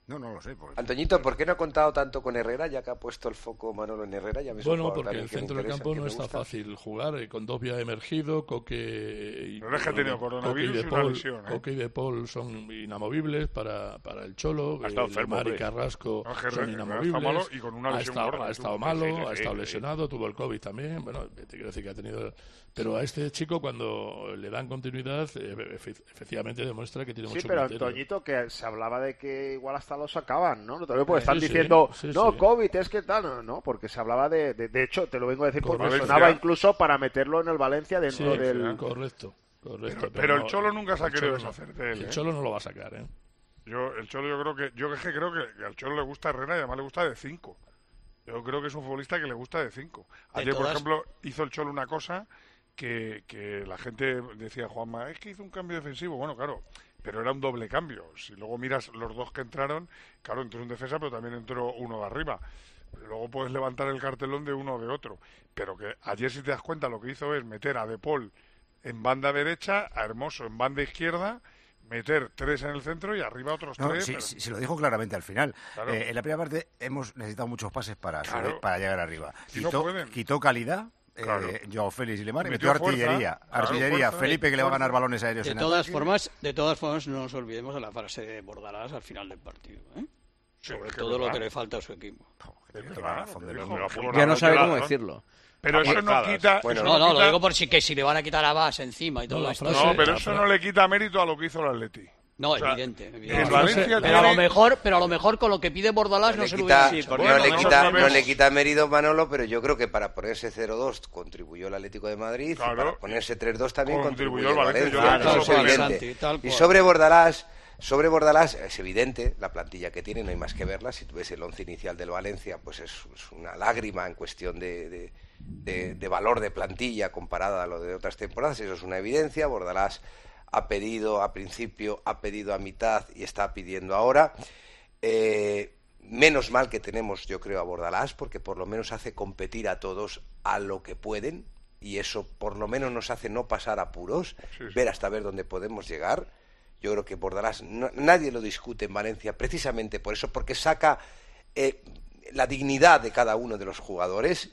No, no lo sé. Porque... Antoñito, ¿por qué no ha contado tanto con Herrera, ya que ha puesto el foco Manolo en Herrera? Ya bueno, porque el centro del campo no está fácil jugar. Eh, con Dobia emergido, Coque y, no es que ha tenido coronavirus y, y una lesión, ¿eh? Coque y De Paul son inamovibles para, para el Cholo. Ha estado el enfermo, Mari Carrasco no, son Herrera, inamovibles. está malo y con una ha lesión estado, gorda, ha estado tú. malo, Sí, sí, ha sí, estado sí. lesionado, tuvo el COVID también. Bueno, te quiero decir que ha tenido... Pero a este chico, cuando le dan continuidad, eh, efectivamente demuestra que tiene sí, mucho pero criterio. Antoñito, que se hablaba de que igual hasta lo sacaban, ¿no? Porque eh, están sí, diciendo, sí, no, sí. COVID, es que tal, no, no, porque se hablaba de, de... De hecho, te lo vengo a decir porque Valencia. sonaba incluso para meterlo en el Valencia dentro Sí, del... correcto, correcto. Pero, pero el no, Cholo nunca se ha el querido Cholo no. deshacer de él, El ¿eh? Cholo no lo va a sacar, ¿eh? Yo, el Cholo yo creo que... Yo es que creo que, que al Cholo le gusta Herrera y además le gusta de cinco. Yo creo que es un futbolista que le gusta de cinco. De Ayer, por todas- ejemplo, hizo el Cholo una cosa que, que la gente decía, Juanma, es que hizo un cambio defensivo. Bueno, claro, pero era un doble cambio. Si luego miras los dos que entraron, claro, entró un defensa, pero también entró uno de arriba. Luego puedes levantar el cartelón de uno o de otro. Pero que ayer, si te das cuenta, lo que hizo es meter a De Paul en banda derecha, a Hermoso en banda izquierda, meter tres en el centro y arriba otros No, tres. sí, pero- sí, se lo dijo claramente al final. Claro. Eh, en la primera parte hemos necesitado muchos pases para, Claro. subir- para llegar arriba. Y no Quitó, pueden. quitó calidad. Claro. Eh, Joao Félix y Lemar y Metió metió artillería. fuerza, claro, artillería. fuerza. Felipe, que le va a ganar Fuerza. balones aéreos De en todas ataque. formas, de todas formas, no nos olvidemos de la frase de Bordalás al final del partido, ¿eh? Sí, Sobre es que todo es lo verdad. que le falta a su equipo. Es verdad, razón lo del dijo, hombre. que Ya no sabe llorado, cómo ¿no? decirlo. Pero eso no Aportadas. quita... Bueno, eso No, no, lo quita- digo por si que si le van a quitar a Vas encima y todo No, la esto. frase- No, pero la eso fra- no le quita mérito a lo que hizo el Atleti. No, O sea, evidente, evidente. el La Valencia frase- Pero a lo tiene- mejor, pero a lo mejor con lo que pide Bordalás No no, le se lo quita, hubiera dicho. no Bueno, le eso quita, sabemos. no le quita mérito Manolo, pero yo creo que para ponerse cero dos contribuyó el Atlético de Madrid Claro. y para ponerse tres dos también Contribuyó contribuyó el el Valencia. Valencia. Yo Eso lo es he dicho evidente. Santi, tal Y cual. sobre Bordalás, sobre Bordalás es evidente la plantilla que tiene, no hay más que verla. Si tú ves el once inicial del Valencia, pues es, es una lágrima en cuestión de, de, de- de valor de plantilla comparada a lo de otras temporadas. Eso es una evidencia. Bordalás ha pedido a principio, ha pedido a mitad y está pidiendo ahora. Eh, menos mal que tenemos, yo creo, a Bordalás, porque por lo menos hace competir a todos a lo que pueden, y eso por lo menos nos hace no pasar apuros, Sí, sí. ver hasta ver dónde podemos llegar. Yo creo que Bordalás, no- nadie lo discute en Valencia, precisamente por eso, porque saca eh, la dignidad de cada uno de los jugadores.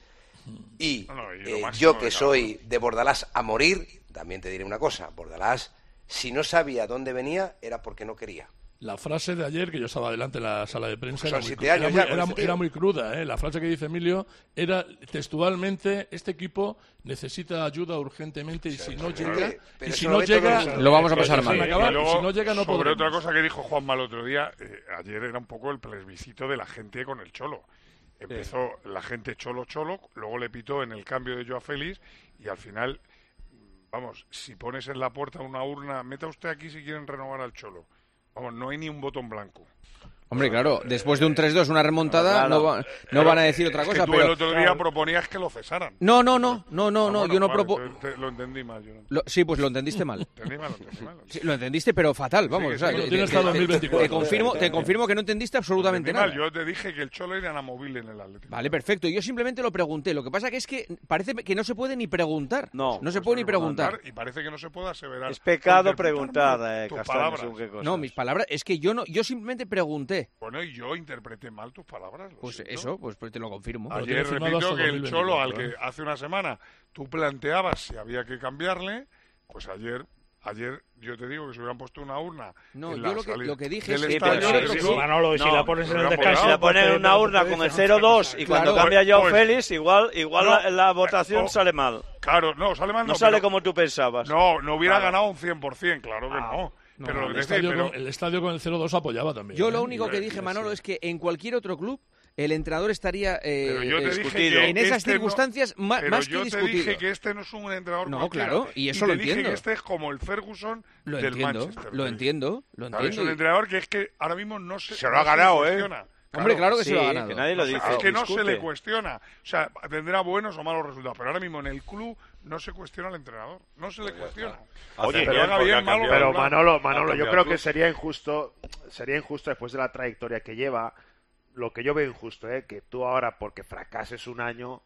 Y No, no, y lo eh, máximo yo de que cada soy de Bordalás a morir, también te diré una cosa, Bordalás, si no sabía dónde venía, era porque no quería. La frase de ayer, que yo estaba delante en la sala de prensa, Son era muy, siete cru- años era ya muy- con era este muy- tío. era muy cruda. ¿eh? La frase que dice Emilio era textualmente: este equipo necesita ayuda urgentemente y si no pero llega, que- pero y si eso no lo ve todo llega, el mundo. Lo vamos a pues pasar déjame mal. acabar, Y luego, y si no llega, no sobre podremos. otra cosa que dijo Juanma el otro día, eh, ayer era un poco el plebiscito de la gente con el Cholo. Empezó la gente Cholo-Cholo, luego le pitó en el cambio de Joao Félix y al final, vamos, si pones en la puerta una urna, meta usted aquí si quieren renovar al Cholo. Vamos, no hay ni un botón blanco. Hombre, claro, después de un tres dos, una remontada, Claro. no, va- no Claro, van a decir otra es que cosa, tú pero... el otro día proponías que lo cesaran. No, no, no, no, no, Ah, no, bueno, yo no vale, propongo... entonces te- Lo entendí mal, yo no. Lo- sí, pues lo entendiste mal. Entendí mal, lo entendí mal. Sí, lo entendiste, pero fatal, vamos. Sí, o sea, sí, te- lo tienes te- hasta te- dos mil veinticuatro. te confirmo, te confirmo que no entendiste absolutamente Entendí nada. mal, yo te dije que el Cholo era inamovible en el Atlético. Vale, perfecto. Yo simplemente lo pregunté. Lo que pasa que es que parece que no se puede ni preguntar. No. No se puede ni preguntar. Y parece que no se puede aseverar. Es pecado o interpretar preguntar, mal eh, tus Castaño, palabras. según qué cosas. No, mis palabras... Es que yo no, yo simplemente pregunté. Bueno, y yo interpreté mal tus palabras. lo Pues siento. eso, pues, pues te lo confirmo. Pero Ayer tiene firmado repito hasta que el Cholo, al que dos mil veinticuatro, hace una semana tú planteabas si había que cambiarle, pues ayer ayer yo te digo que se hubieran puesto una urna. No, en yo la lo que- salida lo que dije del es- Sí, estadio, pero y sí, eso- sí. Manolo, y si No, la pones en el no, descanso... Si la ponen porque una no urna te con el dicen- cero dos y Claro. cuando cambia Joao Pues- Félix, igual, igual No, la, la votación oh, sale mal. Claro, no, sale mal. No no, sale pero- como tú pensabas. No, no hubiera Claro. ganado un cien por ciento, claro que no. No, pero lo el, que te estadio decía, pero- con, el estadio con el cero dos apoyaba también. Yo ¿eh? lo único que Y- dije, y- Manolo, sí. es que en cualquier otro club el entrenador estaría eh, Pero yo te eh, dije discutido. que en esas este no- circunstancias ma- pero más que yo te discutido. dije que este no es un entrenador No, cualquiera. claro, y eso te lo dije entiendo. que este es como el Ferguson Lo del entiendo, Manchester. lo entiendo, lo Claro, es entiendo. un y- entrenador que es que ahora mismo no se, Se lo ha no le ganado, ¿eh? cuestiona. Hombre, claro que se lo ha Sí, ganado. que nadie lo O sea, dice. es que no se discute. le cuestiona. O sea, tendrá buenos o malos resultados, pero ahora mismo en el club no se cuestiona al entrenador. No se le cuestiona. Oye, que pero- haga bien, malo, Pero regular. Manolo, Manolo, Ha yo cambiado creo tú. que sería injusto, sería injusto después de la trayectoria que lleva, lo que yo veo injusto, ¿eh? Que tú ahora, porque fracases un año,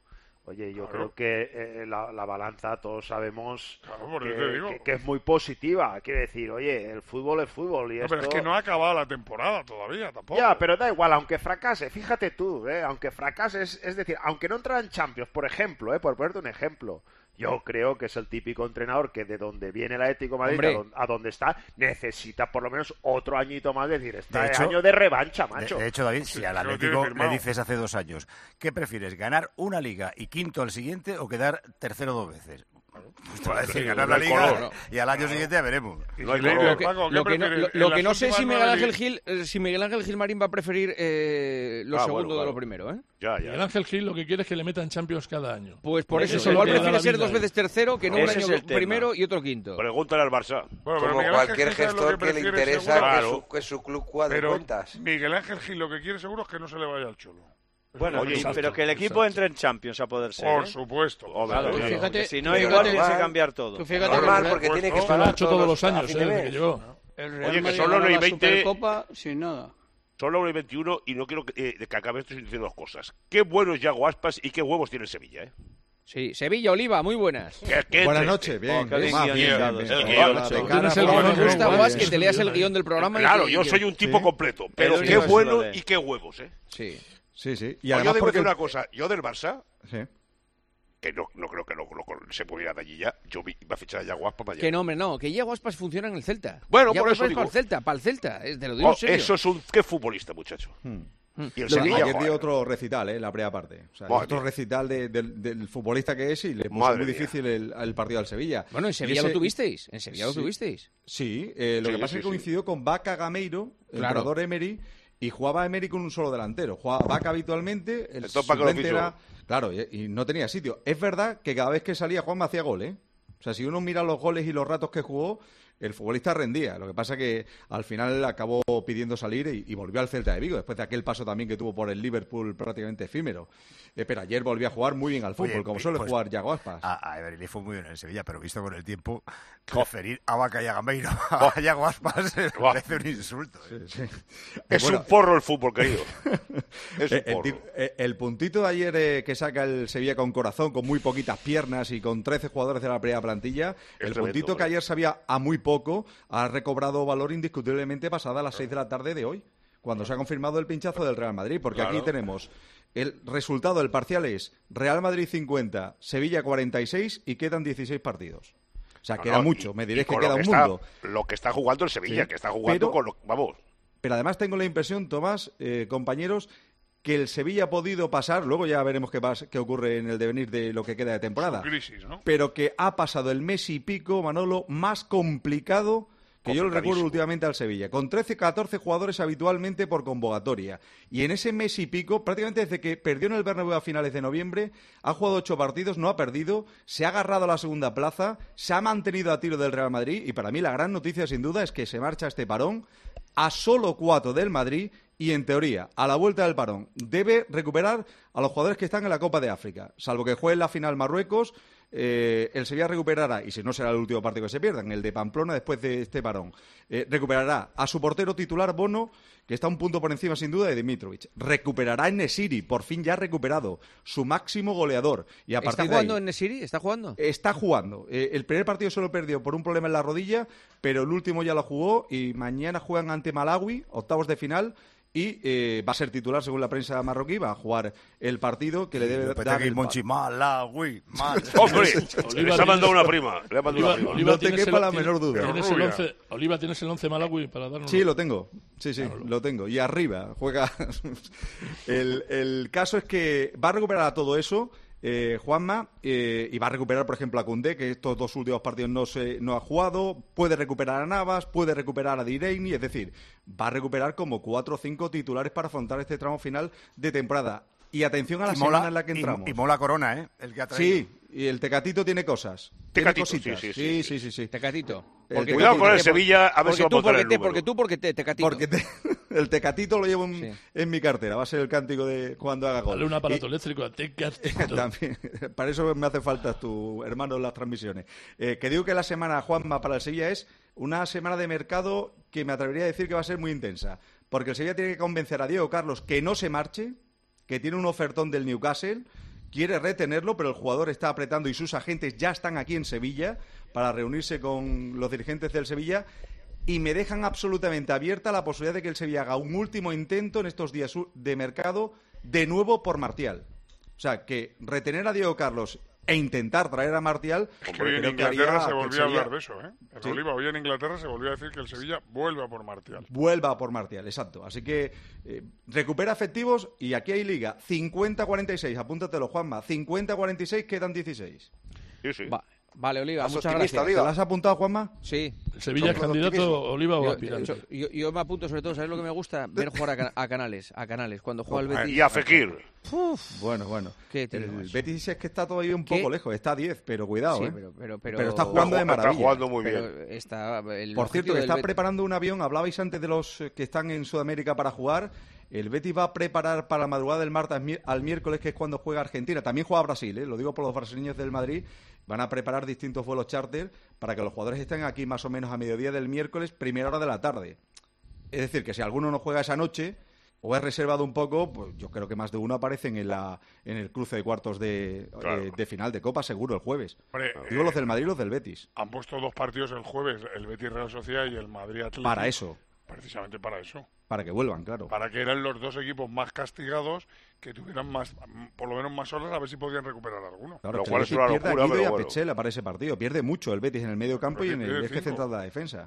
Oye, yo Claro. creo que eh, la, la balanza, todos sabemos Claro, por que, eso te digo. que- que es muy positiva. Quiere decir, oye, el fútbol es fútbol y No, esto... pero es que no ha acabado la temporada todavía, tampoco. Ya, pero da igual, aunque fracase, fíjate tú, ¿eh? Aunque fracase, es, es decir, aunque no entrara en Champions, por ejemplo, ¿eh? Por ponerte un ejemplo, yo creo que es el típico entrenador que de donde viene el Atlético de Madrid Hombre. a donde, a donde está, necesita por lo menos otro añito más, es decir, está De de hecho- año de revancha, De, macho. de hecho, David, si al Atlético le dices hace dos años, ¿qué prefieres, ganar una liga y quinto al siguiente o quedar tercero dos veces? Pues te va a decir Sí, ganar no la hay liga color. y al año siguiente ya veremos. No hay Lo color. que, Paco, ¿qué lo que no, prefieres? lo- En lo las que no sé últimas si Miguel nueve Ángel li- Gil, eh, si Miguel Ángel Gilmarín va a preferir eh, lo Ah, segundo bueno, de claro. lo primero, ¿eh? Ya, Miguel ya. Ángel Gil lo que quiere es que le metan Champions cada año. Pues por eso, Eso es igual lo que le da prefiere la ser vida dos a él. veces tercero que no un Ese año es el tema. primero y otro quinto. Pregúntale al Barça. Bueno, pero Como Miguel cualquier Ángel Gil sabe lo gestor que le prefiere interesa seguro. que, Claro. su, que su club cuadre Pero cuentas. Miguel Ángel Gil lo que quiere seguro es que no se le vaya al Cholo. Bueno, Oye, y- exacto, pero que el equipo exacto. entre en Champions a poder ser. Por ¿eh? supuesto. Hombre, Claro, claro. fíjate- que si no, fíjate- igual tienes que normal. cambiar todo. Tú fíjate Normal, que el porque Real- tiene que Eso Lo ha pagar hecho todos los a años, fin ¿eh? de Desde que mes. llegó. el Oye, Real que Madrid son ganó los la veinte. Supercopa sin nada. Son la una y veintiuno y no quiero que, eh, que acabe esto sin decir dos cosas. Qué bueno es Yago Aspas y qué huevos tiene el Sevilla, ¿eh? Sí, Sevilla, Oliva, muy buenas. Qué- qué Buenas triste. noches, bien. Oh, qué bien Más, guion, bien, guion, bien, el bien. guion, Hola, macho. de Tú cara tienes a el por- guion, Me ¿no? gusta, Muy Guas, bien. que te leas el guión del programa. y Claro, que- yo y que- soy un tipo Sí. completo. Pero El qué único es bueno lo de- y qué huevos, ¿eh? Sí. Sí, sí. Y Y yo además debo porque... decir una cosa. Yo del Barça, Sí. que no, no creo que lo, lo- se pudiera de allí ya, yo vi, iba a fichar a Yago Aspas mañana. Que no, hombre, no, que Iago Aspas funciona en el Celta. Bueno, Iago por eso Aspas es digo. para el Celta, para el Celta, es de lo digo Oh, en serio. eso es un... Qué futbolista, muchacho. Hmm. Y el Lo- Sevilla, ayer joder. dio otro recital, ¿eh? La primera parte. O sea, Madre otro mía. recital de- del, del futbolista que es y le puso Madre muy mía. difícil el, el partido al Sevilla. Bueno, en Y Sevilla ese- lo tuvisteis. En Sevilla lo Sí. tuvisteis. Sí, eh, lo Sí, que pasa sí, es que sí. coincidió con Vaca Gameiro, el Claro. entrenador Emery, y jugaba Emery con un solo delantero. Jugaba Vaca habitualmente, el Entonces, ¿para qué lo suplente fichó? era... Claro, y, y no tenía sitio. Es verdad que cada vez que salía Juanma hacía gol, ¿eh? O sea, si uno mira los goles y los ratos que jugó, el futbolista rendía. Lo que pasa que al final acabó pidiendo salir y, y volvió al Celta de Vigo, después de aquel paso también que tuvo por el Liverpool prácticamente efímero. Eh, pero ayer volvió a jugar muy bien al fútbol, Oye, como eh, suele pues, jugar Yago Aspas. A, a Emery le fue muy bien en Sevilla, pero visto con el tiempo, preferir a Vaca y a Gameiro a Yago Aspas me parece un insulto. ¿eh? Es Bueno, un porro el fútbol, querido. Es un Eh, el, porro. ti- eh, el puntito de ayer eh, que saca el Sevilla con corazón, con muy poquitas piernas y con trece jugadores de la primera plantilla, Es el tremendo, puntito que hombre. ayer sabía a muy poco, ha recobrado valor indiscutiblemente pasada las seis de la tarde de hoy, cuando se ha confirmado el pinchazo del Real Madrid, porque aquí Claro. tenemos el resultado del parcial es Real Madrid cincuenta, Sevilla cuarenta y seis y quedan dieciséis partidos. O sea, No, queda no, mucho, y- me y diréis que con queda lo un está- mundo. Lo que está jugando el Sevilla, Sí, que está jugando pero- con lo... Vamos, Pero además tengo la impresión, Tomás, eh, compañeros, que el Sevilla ha podido pasar, luego ya veremos qué, pas- qué ocurre en el devenir de lo que queda de temporada, Su crisis, ¿no? pero que ha pasado el mes y pico, Manolo, más complicado que yo lo recuerdo últimamente al Sevilla, con trece, catorce jugadores habitualmente por convocatoria. Y en ese mes y pico, prácticamente desde que perdió en el Bernabéu a finales de noviembre, ha jugado ocho partidos, no ha perdido, se ha agarrado a la segunda plaza, se ha mantenido a tiro del Real Madrid y para mí la gran noticia sin duda es que se marcha este parón a solo cuatro del Madrid y en teoría, a la vuelta del parón, debe recuperar a los jugadores que están en la Copa de África, salvo que juegue en la final Marruecos. Eh, el Sevilla recuperará, y si no será el último partido que se pierdan, el de Pamplona después de este parón, eh, recuperará a su portero titular Bono, que está un punto por encima sin duda de Dimitrovic. Recuperará en Nesiri, por fin ya recuperado, su máximo goleador. Y a ¿Está partir de jugando ahí- en Nesiri? ¿Está jugando? Está jugando. Eh, el primer partido solo perdió por un problema en la rodilla, pero el último ya lo jugó y mañana juegan ante Malawi, octavos de final, y eh, va a ser titular según la prensa marroquí, va a jugar el partido que le debe dar Lopetegui, el Monchi, Malawi, mal. Hombre, Oliva, les ha mandado tienes- una prima. Le ha mandado Oliva, una prima. Oliva, No te tienes quepa el- la tienes- menor duda. tienes Pero el rubia. once, Oliva, ¿tienes el once Malawi para darnos? Sí, lo tengo. Sí, sí, lo tengo. Y arriba juega. el, el caso es que va a recuperar a todo eso, eh, Juanma, eh, y va a recuperar, por ejemplo, a Koundé, que estos dos últimos partidos no se no ha jugado. Puede recuperar a Navas, puede recuperar a Direini, es decir, va a recuperar como cuatro o cinco titulares para afrontar este tramo final de temporada. Y atención a la Y mola- semana en la que y- entramos. Y, mola Corona, ¿eh? El que ha traído. Sí, y el Tecatito tiene cosas. Tiene Tecatito, cositas. sí, sí, Sí, sí, sí, sí, sí. Tecatito. El Porque Cuidado Tecatito. con el porque- Sevilla, a ver porque si va a tú, botar porque el te, número. porque tú, porque te, Tecatito. Porque te- el Tecatito lo llevo en, Sí. en mi cartera, va a ser el cántico de cuando haga gol. Dale un aparato Y- eléctrico a Tecatito. También, para eso me hace falta tu hermano en las transmisiones. Eh, que digo que la semana, Juanma, para el Sevilla es una semana de mercado que me atrevería a decir que va a ser muy intensa. Porque el Sevilla tiene que convencer a Diego Carlos que no se marche, que tiene un ofertón del Newcastle, quiere retenerlo, pero el jugador está apretando y sus agentes ya están aquí en Sevilla para reunirse con los dirigentes del Sevilla y me dejan absolutamente abierta la posibilidad de que el Sevilla haga un último intento en estos días de mercado de nuevo por Martial. O sea, que retener a Diego Carlos e intentar traer a Martial... Es que hoy en Inglaterra se volvió a hablar de eso, ¿eh? ¿Sí? Oliva, hoy en Inglaterra se volvió a decir que el Sevilla vuelva por Martial. Vuelva por Martial, exacto. Así que eh, recupera efectivos y aquí hay liga. cincuenta a cuarenta y seis, apúntatelo, Juanma. cincuenta a cuarenta y seis, quedan dieciséis. Sí, sí. Va. Vale, Oliva, Más muchas optimista, gracias. Oliva. ¿Te lo has apuntado, Juanma? Sí. ¿Sevilla es candidato, Oliva o aspirante? Yo, yo, yo me apunto, sobre todo, ¿sabes lo que me gusta? Ver jugar a, can- a Canales, a Canales, cuando juega el Betis. Y a Fekir. Uf. Bueno, bueno. ¿Qué tío, el macho? Betis es que está todavía un ¿Qué? poco lejos, está a diez, pero cuidado, Sí, ¿eh? pero, pero, pero, Pero está jugando de maravilla. Está jugando muy Pero bien. está el Por objetivo cierto, que del está Betis- preparando un avión, hablabais antes de los eh, que están en Sudamérica para jugar. El Betis va a preparar para la madrugada del martes mi- al miércoles, que es cuando juega Argentina. También juega Brasil, ¿eh? Lo digo por los brasileños del Madrid. Van a preparar distintos vuelos charter para que los jugadores estén aquí más o menos a mediodía del miércoles, primera hora de la tarde. Es decir, que si alguno no juega esa noche o es reservado un poco, pues yo creo que más de uno aparecen en la en el cruce de cuartos de, Claro. eh, de final de Copa, seguro, el jueves. Hombre, Digo eh, los del Madrid y los del Betis. Han puesto dos partidos el jueves, el Betis Real Sociedad y el Madrid Atlético. Para eso. Precisamente para eso. Para que vuelvan, claro. Para que eran los dos equipos más castigados, que tuvieran más, por lo menos más horas, a ver si podían recuperar alguno. Claro, Lo que cual el es Betis una pierde a locura, Guido y pero a bueno. Petzela para ese partido. Pierde mucho el Betis en el medio campo y en el pierde eje cinco. central de la defensa.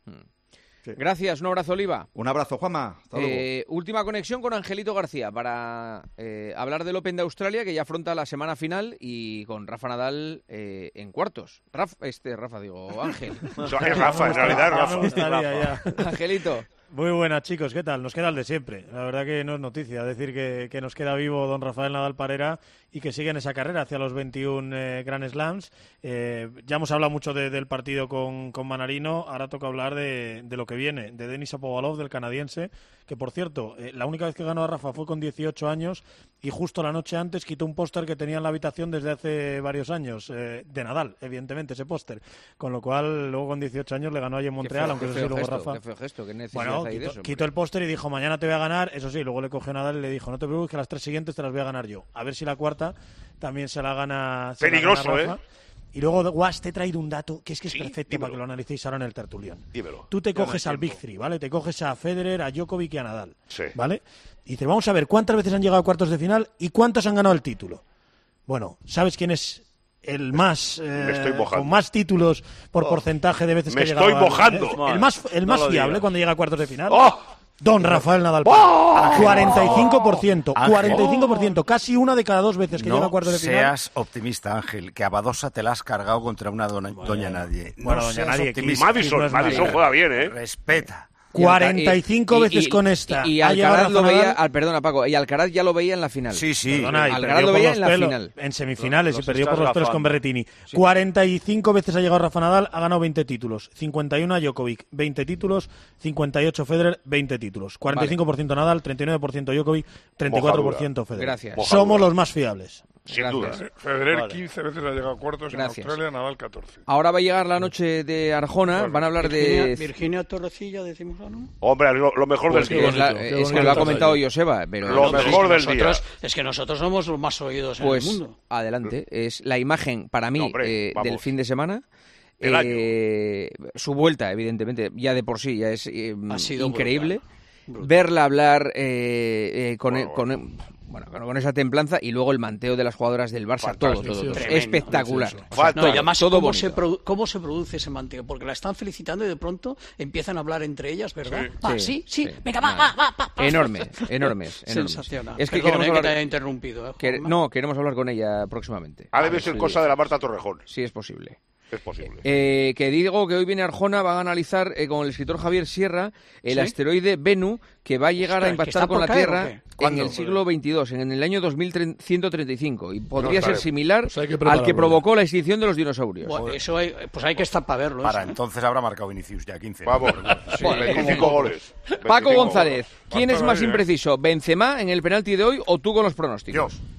Sí. Gracias, un abrazo, Oliva. Un abrazo, Juanma. Hasta luego. Eh, última conexión con Angelito García para eh, hablar del Open de Australia, que ya afronta la semana final, y con Rafa Nadal eh, en cuartos. Rafa, este, Rafa, digo, Ángel. O sea, es Rafa, en realidad es Ya Rafa. me gustaría, ya. Angelito. Muy buenas, chicos, ¿qué tal? Nos queda el de siempre. La verdad que no es noticia decir que, que nos queda vivo don Rafael Nadal Parera y que sigue en esa carrera hacia los veintiún eh, Grand Slams. Eh, ya hemos hablado mucho de- del partido con, con Manarino, ahora toca hablar de, de lo que viene, de Denis Shapovalov, del canadiense, que por cierto, eh, la única vez que ganó a Rafa fue con dieciocho años y justo la noche antes quitó un póster que tenía en la habitación desde hace varios años, eh, de Nadal, evidentemente, ese póster. Con lo cual, luego con dieciocho años le ganó allí en Montreal, Qué feo- aunque qué eso sí, feo luego gesto, Rafa... qué feo gesto, qué necesidad Bueno, hay de quitó, eso, quitó el póster y dijo, mañana te voy a ganar. Eso sí, luego le cogió Nadal y le dijo, no te preocupes que las tres siguientes te las voy a ganar yo. A ver si la cuarta también se la gana, se la Peligroso, gana Rafa. ¿eh? Y luego, Guas, te he traído un dato que es que es Sí, perfecto dímelo. para que lo analicéis ahora en el tertulión. Dímelo. Tú te Ya coges no al Big entiendo. Three, ¿vale? Te coges a Federer, a Djokovic y a Nadal, Sí. ¿vale? Y dices, vamos a ver cuántas veces han llegado a cuartos de final y cuántos han ganado el título. Bueno, ¿sabes quién es el más eh, estoy mojando. con más títulos por Oh. porcentaje de veces Me que ha estoy llegado al- mojando. eh, el más el No más lo fiable digas. cuando llega a cuartos de final? ¡Oh! Don Rafael Nadal. ¡Oh! cuarenta y cinco por ciento, Ángel. cuarenta y cinco por ciento, casi una de cada dos veces que No llega a cuartos de final. seas optimista, Ángel, que a Badosa te la has cargado contra una dona- doña nadie. No Bueno, doña seas nadie, optimista. Kiss, Madison, Kiss no es Madison nadie. juega bien, ¿eh? Respeta. cuarenta y cinco Y- veces y- con esta. Y, y Ha llegado Alcaraz Rafa lo veía, Nadal- al, perdona Paco, y Alcaraz ya lo veía en la final. Sí, sí. Perdona, y Alcaraz perdió lo por veía los en la pelos final. en semifinales Los y perdió por estás los pelos con gafando. Berrettini. cuarenta y cinco veces ha llegado Rafa Nadal, ha ganado veinte títulos. cincuenta y uno a Djokovic, veinte títulos. cincuenta y ocho Federer, veinte títulos. cuarenta y cinco por ciento Nadal, treinta y nueve por ciento Djokovic, treinta y cuatro por ciento Federer. Gracias. Somos los más fiables. Sin Gracias. duda. Federer Vale. quince veces ha llegado a cuartos Gracias. en Australia, Nadal catorce. Ahora va a llegar la noche de Arjona, van a hablar Virginia, de... Virginia Torrecilla, decimos, ¿no? Hombre, lo, lo mejor Pues del que día. es, la- bonito, es qué que bonito lo ha está comentado ahí. Joseba, pero... Lo pero es mejor que del día. nosotros- Es que nosotros somos los más oídos Pues en el mundo. adelante, es la imagen para mí No, hombre, eh, vamos. del fin de semana. Del Eh, su vuelta, evidentemente, ya de por sí ya es eh, Ha sido increíble. brutal. Brutal. Verla hablar eh, eh, con, Bueno, con- bueno, con, con esa templanza y luego el manteo de las jugadoras del Barça, todo, Fantástico. todo, todo. Tremendo. espectacular. Precioso. O sea, Falta. No, y además, todo ¿cómo bonito. se, produ- ¿cómo se produce ese manteo? Porque la están felicitando y de pronto empiezan a hablar entre ellas, ¿verdad? Sí. Va, Sí, sí, sí, sí. venga, va, va, va, va, va. Enorme, enormes, enormes. Sensacional. Es que Perdona, queremos eh, que hablar, te haya interrumpido. ¿eh, que- Juanma? no, queremos hablar con ella próximamente. Ha debido ser Sí, cosa de la Marta Torrejón. sí es posible. Es posible. Eh, que digo que hoy viene Arjona, van a analizar eh, con el escritor Javier Sierra el ¿Sí? asteroide Bennu que va a llegar Ostras, a ¿que impactar está con por la caer o Tierra qué? en ¿Cuándo? el siglo veintidós, en el año dos mil ciento treinta y cinco, y podría sabe. ser similar Pues hay que al que prepararlo. provocó la extinción de los dinosaurios. Bueno, eso hay, pues hay que estar para verlo. Para eso, ¿eh? entonces habrá marcado Vinicius ya quince. Vamos. Sí. veinticinco goles. Paco veinticinco González, goles. ¿quién Va a es estar más ahí, ¿eh? impreciso, Benzema en el penalti de hoy o tú con los pronósticos? Yo.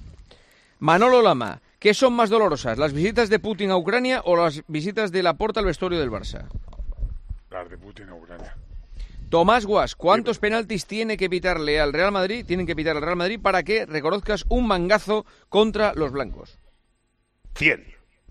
Manolo Lama, ¿qué son más dolorosas, las visitas de Putin a Ucrania o las visitas de Laporta al vestuario del Barça? Las de Putin a Ucrania. Tomás Guas, ¿cuántos penaltis tiene que pitarle al Real Madrid? Tienen que pitar al Real Madrid para que reconozcas un mangazo contra los blancos. cien.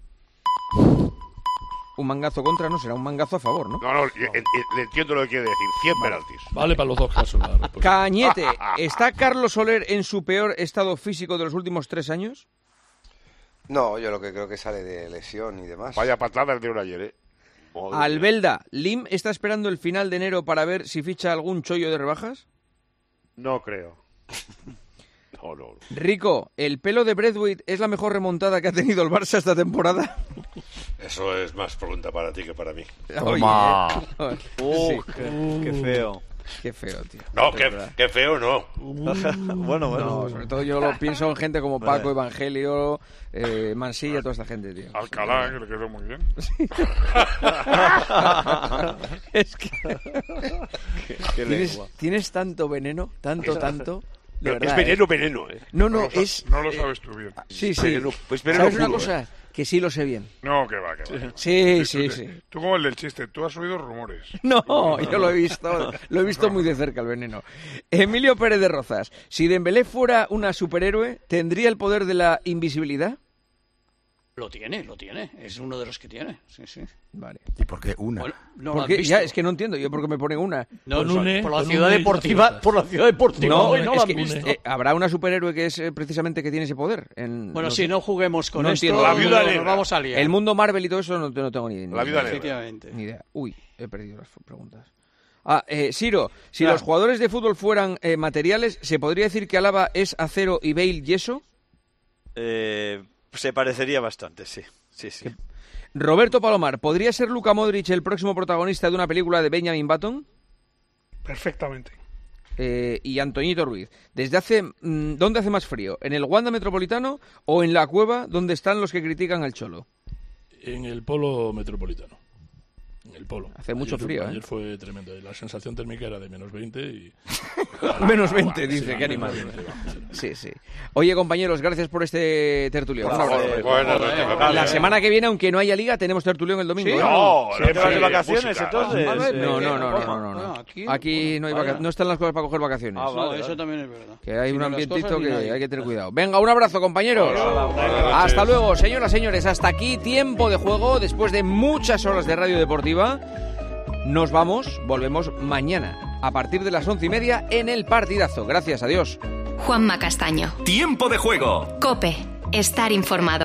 Un mangazo contra no será un mangazo a favor, ¿no? No, no, le, le entiendo lo que quiere decir. cien penaltis. Vale para los dos casos. La respuesta. Cañete, ¿está Carlos Soler en su peor estado físico de los últimos tres años? No, yo lo que creo que sale de lesión y demás. Vaya patada el de un ayer, ¿eh? Madre Albelda, ¿Lim está esperando el final de enero para ver si ficha algún chollo de rebajas? No creo. No, no, no. Rico, ¿el pelo de Braithwaite es la mejor remontada que ha tenido el Barça esta temporada? Eso es más pregunta para ti que para mí. Toma. Uh, Sí. qué, qué feo. Qué feo, tío. No, qué, qué feo no. bueno, bueno. No, sobre todo yo lo pienso en gente como Paco, Evangelio, eh, Mansilla, toda esta gente, tío. Alcalá, que le quedó muy bien. Es que... Qué- qué ¿Tienes, lengua. tienes tanto veneno, tanto, tanto... De Pero verdad, es veneno, ¿eh? veneno, ¿eh? No, no, No lo sa- es... no lo sabes tú bien. Sí, sí. Veneno, pues veneno ¿Sabes una puro, cosa? Que sí lo sé bien. No, que va, que va. Sí, Tú- sí, tú- sí. Tú como el del chiste, tú has oído rumores. No, yo lo he visto, lo he visto muy de cerca el veneno. Emilio Pérez de Rozas, si Dembélé fuera una superhéroe, ¿tendría el poder de la invisibilidad? Lo tiene, lo tiene. Es uno de los que tiene. Sí, sí. Vale. ¿Y por qué una? Bueno, no lo ¿Por has qué? visto. Ya, es que no entiendo yo por qué me ponen una. No, Con por- une, por la con ciudad une y deportiva, dos por la ciudad deportiva. No, hoy no lo es han que visto. eh, habrá una superhéroe que es eh, precisamente que tiene ese poder. En- Bueno, no sí, sé. no juguemos con No esto. entiendo. La viuda nos negra. vamos a liar. El mundo Marvel y todo eso no, no tengo ni, ni La viuda idea. negra. Efectivamente. Ni idea. Uy, he perdido las preguntas. Ah, eh, Siro, si Claro. los jugadores de fútbol fueran eh, materiales, ¿se podría decir que Alaba es acero y Bale yeso? Eh, se parecería bastante, sí. Sí, sí. Roberto Palomar, ¿podría ser Luka Modric el próximo protagonista de una película de Benjamin Button? Perfectamente. Eh, y Antoñito Ruiz, ¿desde hace mm, dónde hace más frío? ¿En el Wanda Metropolitano o en la cueva donde están los que critican al Cholo? En el polo metropolitano. En el polo. Hace mucho Ayer- frío, ¿eh? Ayer fue tremendo. La sensación térmica era de menos veinte y... Menos veinte, Sí, dice, qué menos animal. veinte, sí. Sí, sí. Oye, compañeros, gracias por este tertulión. Un abrazo. Joder, bueno, no te preocupes. La semana que viene, aunque no haya liga, tenemos tertulión el domingo. Sí, ¿eh? no, Sí, no te vas de sí, vacaciones, música. entonces. A ver, No, ¿qué? no, no, no, ¿Cómo? no, no. Ah, aquí, Aquí no, hay vaya. vaca- no están las cosas para coger vacaciones. Ah, No, vale, eso vale. también es verdad. Que hay Si un no las ambientito cosas, ni que nadie. hay que tener cuidado. Venga, un abrazo, compañeros. Hasta luego, señoras, señores. Hasta aquí tiempo de juego. Después de muchas horas de radio deportiva, nos vamos. Volvemos mañana a partir de las once y media en el partidazo. Gracias, adiós. Juanma Castaño. Tiempo de juego. Cope. Estar informado.